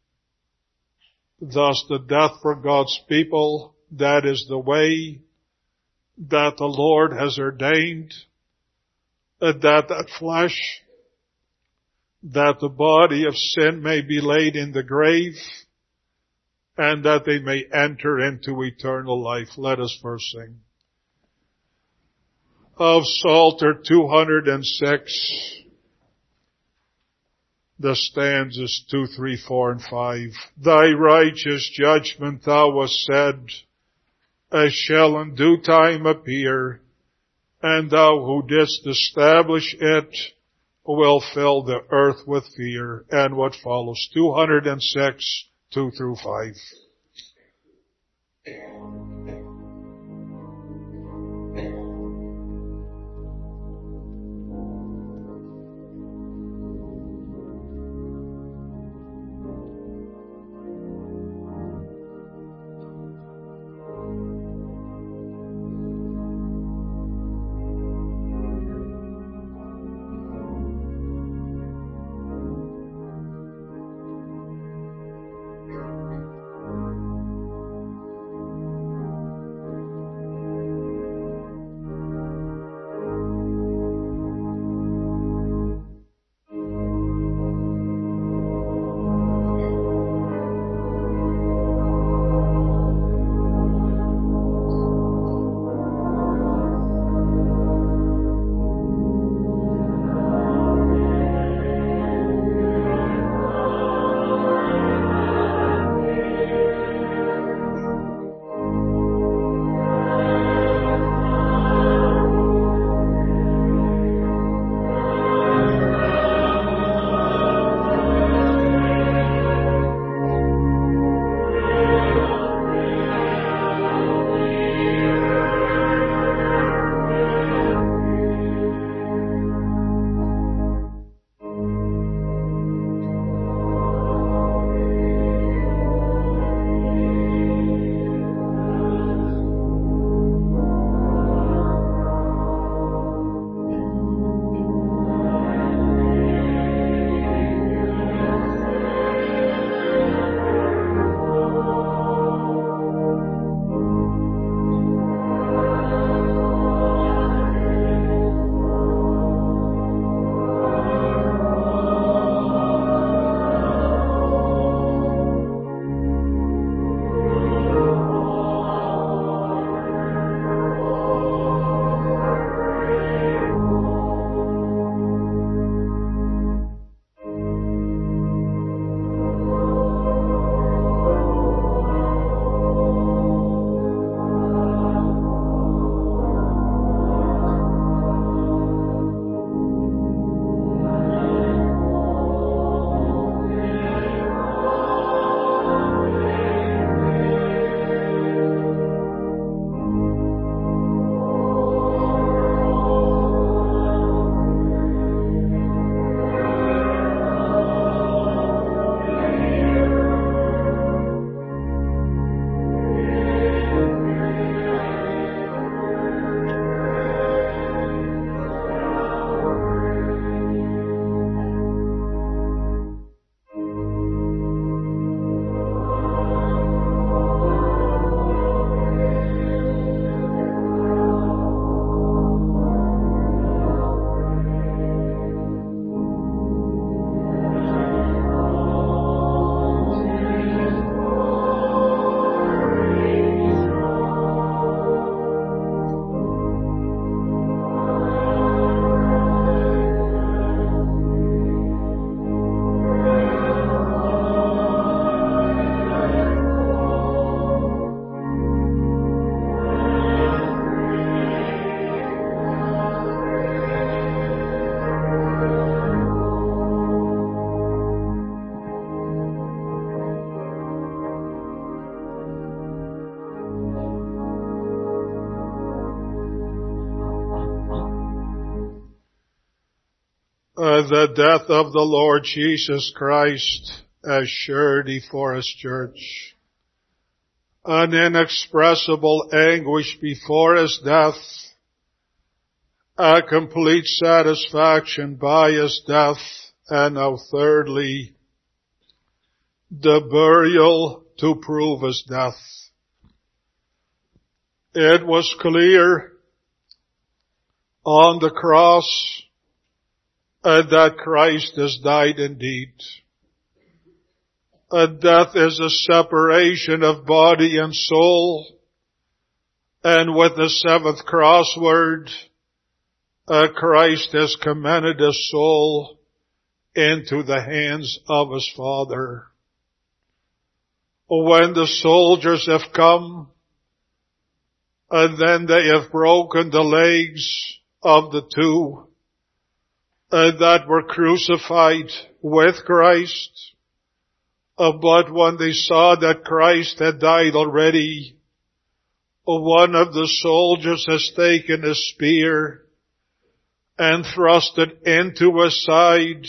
A: Thus the death for God's people, that is the way that the Lord has ordained, that that flesh, that the body of sin may be laid in the grave, and that they may enter into eternal life. Let us first sing. Of Psalter two hundred six, the stanzas two, three, four, and five. Thy righteous judgment, thou hast said, as shall in due time appear, and thou who didst establish it will fill the earth with fear. And what follows? two hundred six, two through five. uh, the death of the Lord Jesus Christ as surety for His church, an inexpressible anguish before His death, a complete satisfaction by His death, and now thirdly, the burial to prove His death. It was clear on the cross uh, that Christ has died indeed. Uh, death is a separation of body and soul, and with the seventh crossword, uh, Christ has commended His soul into the hands of His Father. When the soldiers have come And then they have broken the legs of the two uh, that were crucified with Christ. Uh, but when they saw that Christ had died already, one of the soldiers has taken a spear and thrust it into his side,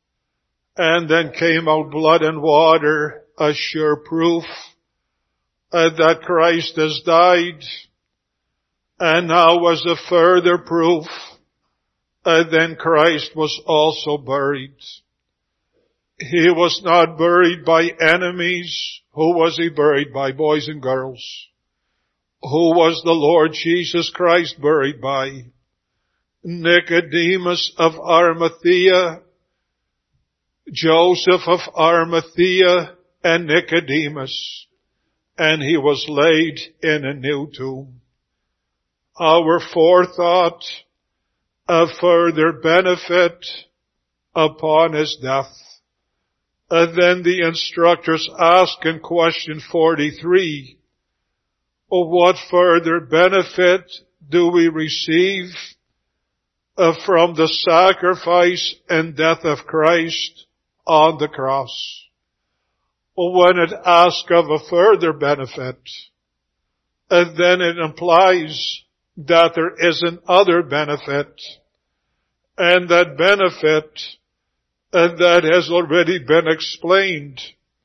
A: and then came out blood and water, a sure proof uh, that Christ has died. And now as a further proof, uh, then Christ was also buried. He was not buried by enemies. Who was he buried by, boys and girls? Who was the Lord Jesus Christ buried by? Nicodemus of Arimathea, Joseph of Arimathea, and Nicodemus. And he was laid in a new tomb. Our forethought, a further benefit upon his death. And then the instructors ask in question forty-three, what further benefit do we receive uh, from the sacrifice and death of Christ on the cross? When it asks of a further benefit, and then it implies that there is another benefit, and that benefit and that has already been explained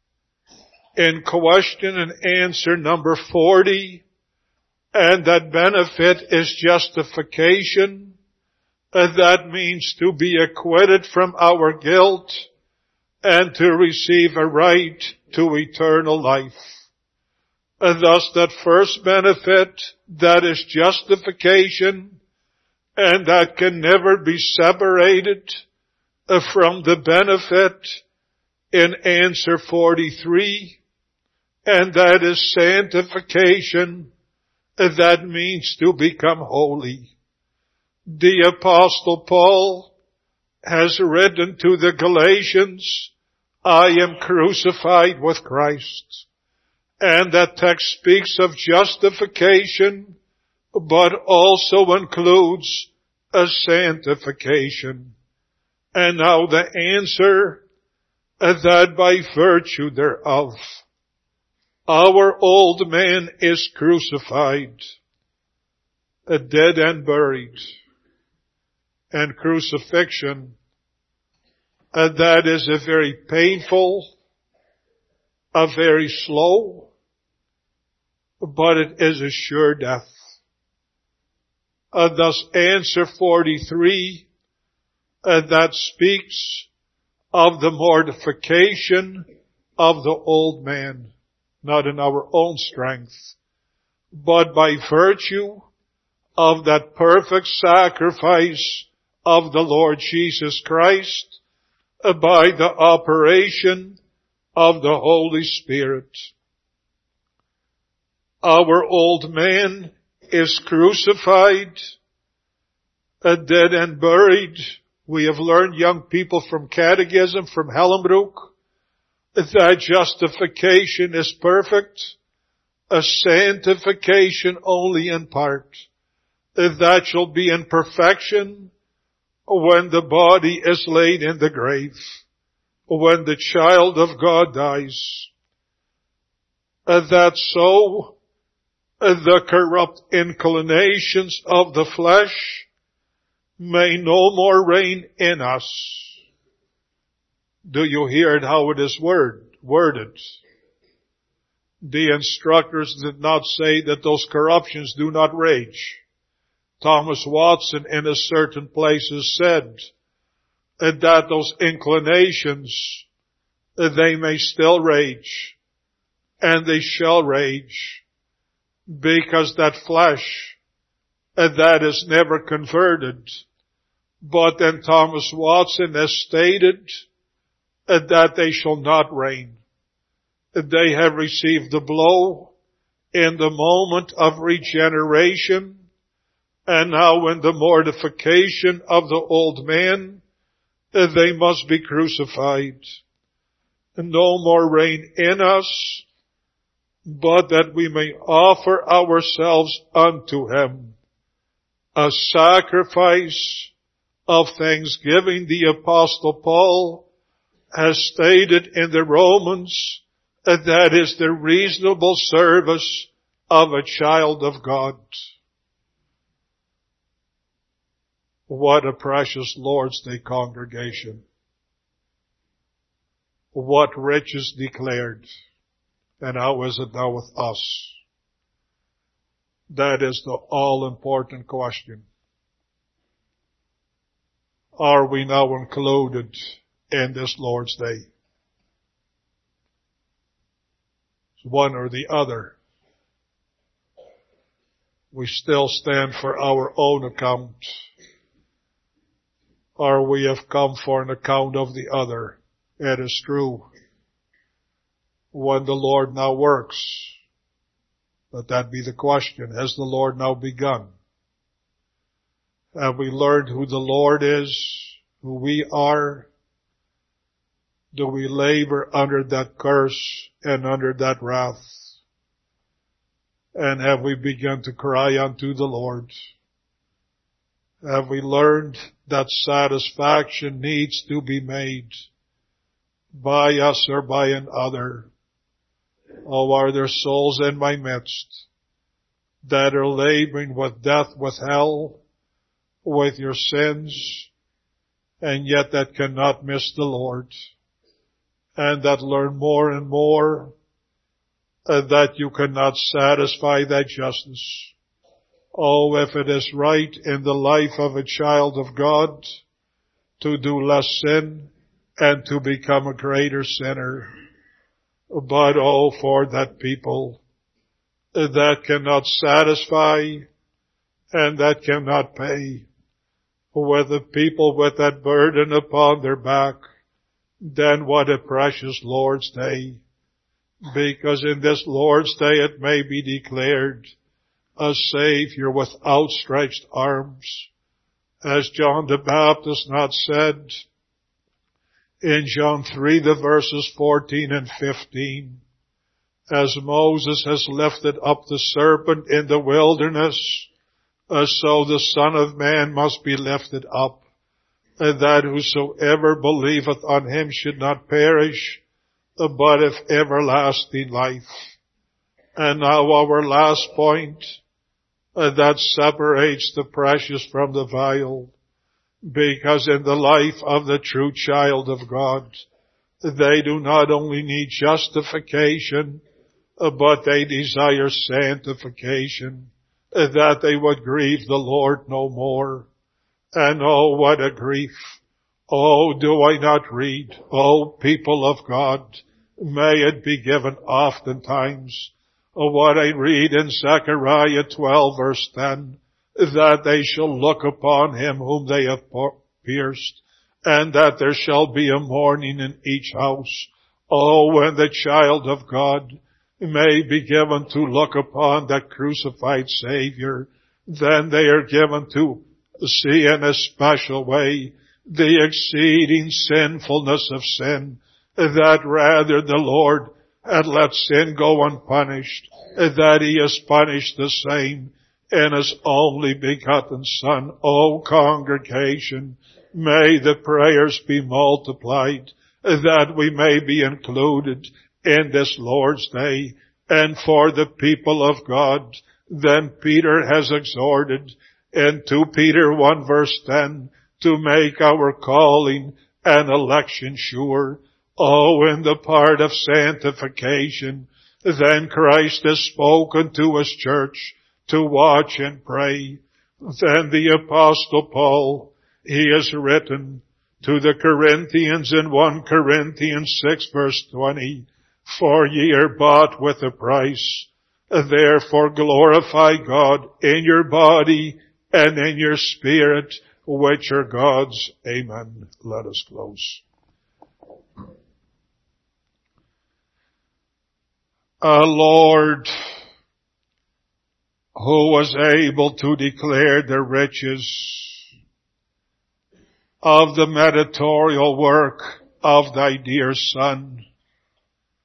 A: in question and answer number forty, and that benefit is justification, and that means to be acquitted from our guilt and to receive a right to eternal life. And thus that first benefit, that is justification, and that can never be separated from the benefit in answer forty-three, and that is sanctification, that means to become holy. The Apostle Paul has written to the Galatians, I am crucified with Christ. And that text speaks of justification, but also includes a sanctification. And now the answer, that by virtue thereof, our old man is crucified, dead and buried. And crucifixion, and that is a very painful, a very slow, but it is a sure death. And thus answer forty-three, and that speaks of the mortification of the old man, not in our own strength, but by virtue of that perfect sacrifice of the Lord Jesus Christ by the operation of the Holy Spirit. Our old man is crucified, dead and buried. We have learned, young people, from Catechism, from Hellenbroek, that justification is perfect, a sanctification only in part. That shall be in perfection when the body is laid in the grave, when the child of God dies. That so the corrupt inclinations of the flesh may no more reign in us. Do you hear it how it is word, worded? The instructors did not say that those corruptions do not rage. Thomas Watson in a certain places said that those inclinations, they may still rage, and they shall rage, because that flesh, that is never converted. But then Thomas Watson has stated that they shall not reign. They have received the blow in the moment of regeneration, and now in the mortification of the old man, they must be crucified. No more reign in us, but that we may offer ourselves unto him a sacrifice of thanksgiving. The Apostle Paul has stated in the Romans that that is the reasonable service of a child of God. What a precious Lord's Day congregation. What riches declared. And how is it now with us? That is the all-important question. Are we now included in this Lord's Day? It's one or the other. We still stand for our own account, or we have come for an account of the other. It is true. When the Lord now works, let that be the question. Has the Lord now begun? Have we learned who the Lord is, who we are? Do we labor under that curse and under that wrath? And have we begun to cry unto the Lord? Have we learned that satisfaction needs to be made by us or by another? Oh, are there souls in my midst that are laboring with death, with hell, with your sins, and yet that cannot miss the Lord, and that learn more and more uh, that you cannot satisfy that justice? Oh, if it is right in the life of a child of God to do less sin and to become a greater sinner. But oh, for that people that cannot satisfy and that cannot pay, with the people with that burden upon their back, then what a precious Lord's Day. Because in this Lord's Day it may be declared a Savior with outstretched arms. As John the Baptist not said in John three, the verses fourteen and fifteen, as Moses has lifted up the serpent in the wilderness, uh, so the Son of Man must be lifted up, and that whosoever believeth on him should not perish, uh, but have everlasting life. And now our last point, uh, that separates the precious from the vile, because in the life of the true child of God, they do not only need justification, uh, but they desire sanctification, uh, that they would grieve the Lord no more. And oh, what a grief. Oh, do I not read, oh, people of God, may it be given oftentimes, oh, what I read in Zechariah twelve verse ten, that they shall look upon him whom they have pierced, and that there shall be a mourning in each house. Oh, when the child of God may be given to look upon that crucified Savior, then they are given to see in a special way the exceeding sinfulness of sin, that rather the Lord had let sin go unpunished, that he has punished the same in his only begotten Son. O congregation, may the prayers be multiplied, that we may be included in this Lord's Day. And for the people of God, then Peter has exhorted in Second Peter one verse ten, to make our calling and election sure. Oh, in the part of sanctification, then Christ has spoken to his church to watch and pray. Then the Apostle Paul, he has written to the Corinthians in First Corinthians six verse twenty, for ye are bought with a price. Therefore glorify God in your body and in your spirit, which are God's. Amen. Let us close. A Lord who was able to declare the riches of the mediatorial work of thy dear Son,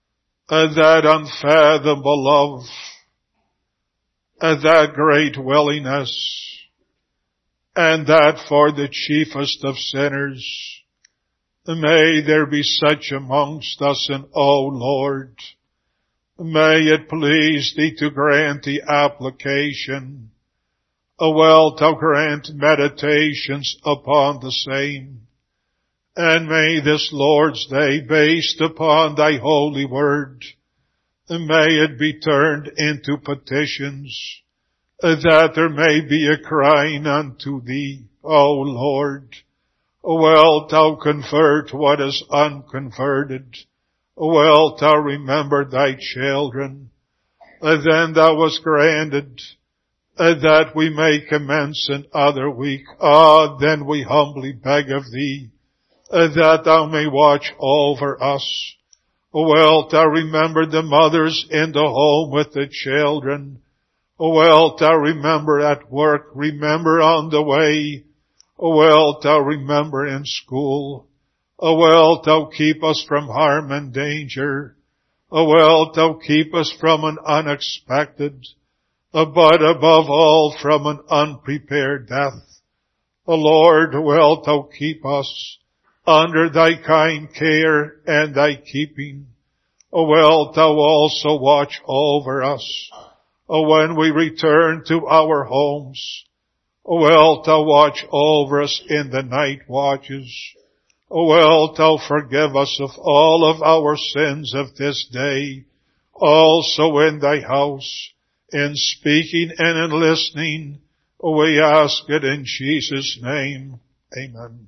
A: uh, that unfathomable love, uh, that great willingness, and that for the chiefest of sinners, may there be such amongst us, and O Lord, may it please Thee to grant the application, a well to grant meditations upon the same, and may this Lord's Day, based upon Thy holy word, may it be turned into petitions, that there may be a crying unto Thee, O Lord. Wilt Thou convert what is unconverted? Wilt Thou remember Thy children? Then Thou wast granted that we may commence another week. Ah, then we humbly beg of Thee that Thou may watch over us. Wilt Thou remember the mothers in the home with the children? Wilt Thou remember at work? Remember on the way? Wilt Thou remember in school? Wilt Thou keep us from harm and danger? Wilt Thou keep us from an unexpected, but above all from an unprepared death? Lord, wilt Thou keep us under Thy kind care and Thy keeping? Wilt Thou also watch over us when we return to our homes? Wilt Thou watch over us in the night watches? Wilt Thou forgive us of all of our sins of this day, also in Thy house, in speaking and in listening? We ask it in Jesus' name. Amen.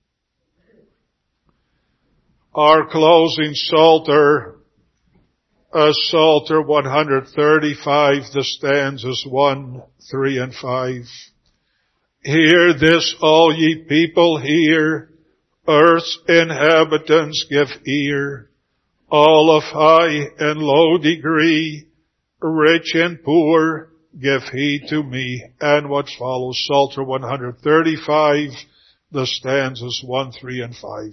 A: Our closing Psalter, uh, Psalter one thirty-five, the stanzas one, three, and five. Hear this, all ye people, hear. Earth's inhabitants give ear. All of high and low degree, rich and poor, give heed to me. And what follows, Psalter one thirty-five, the stanzas one, three, and five.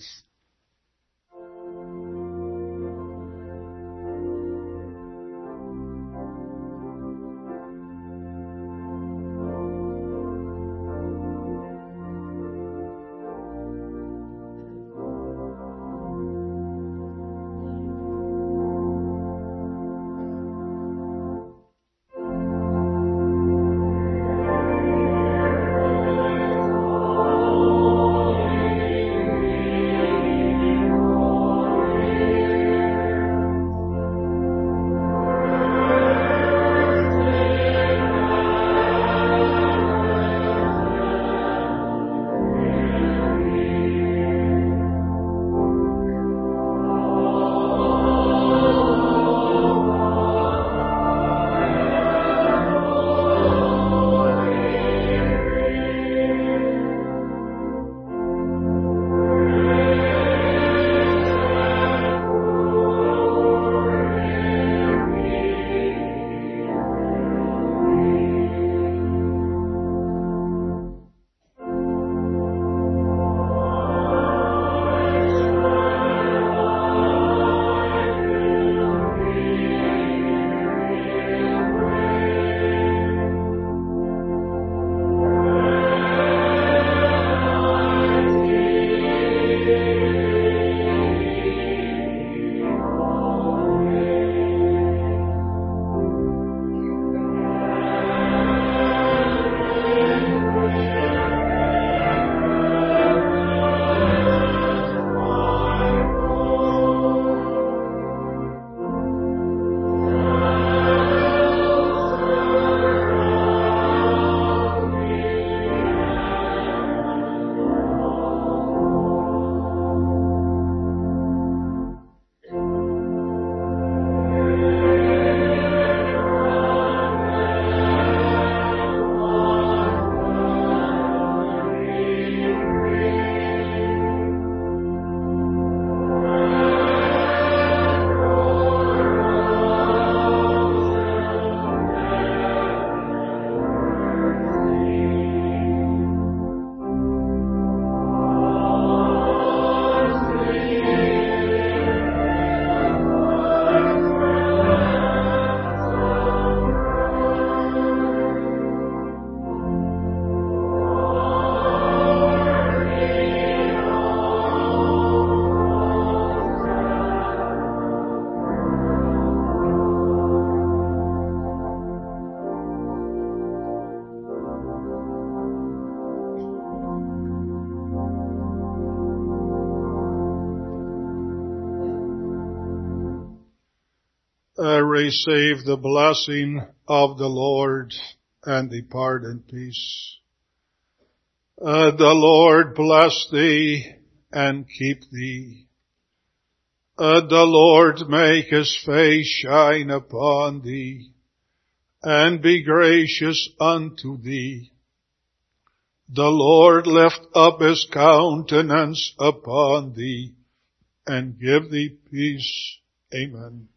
A: uh, receive the blessing of the Lord and depart in peace. Uh, the Lord bless thee and keep thee. Uh, the Lord make his face shine upon thee and be gracious unto thee. The Lord lift up his countenance upon thee and give thee peace. Amen.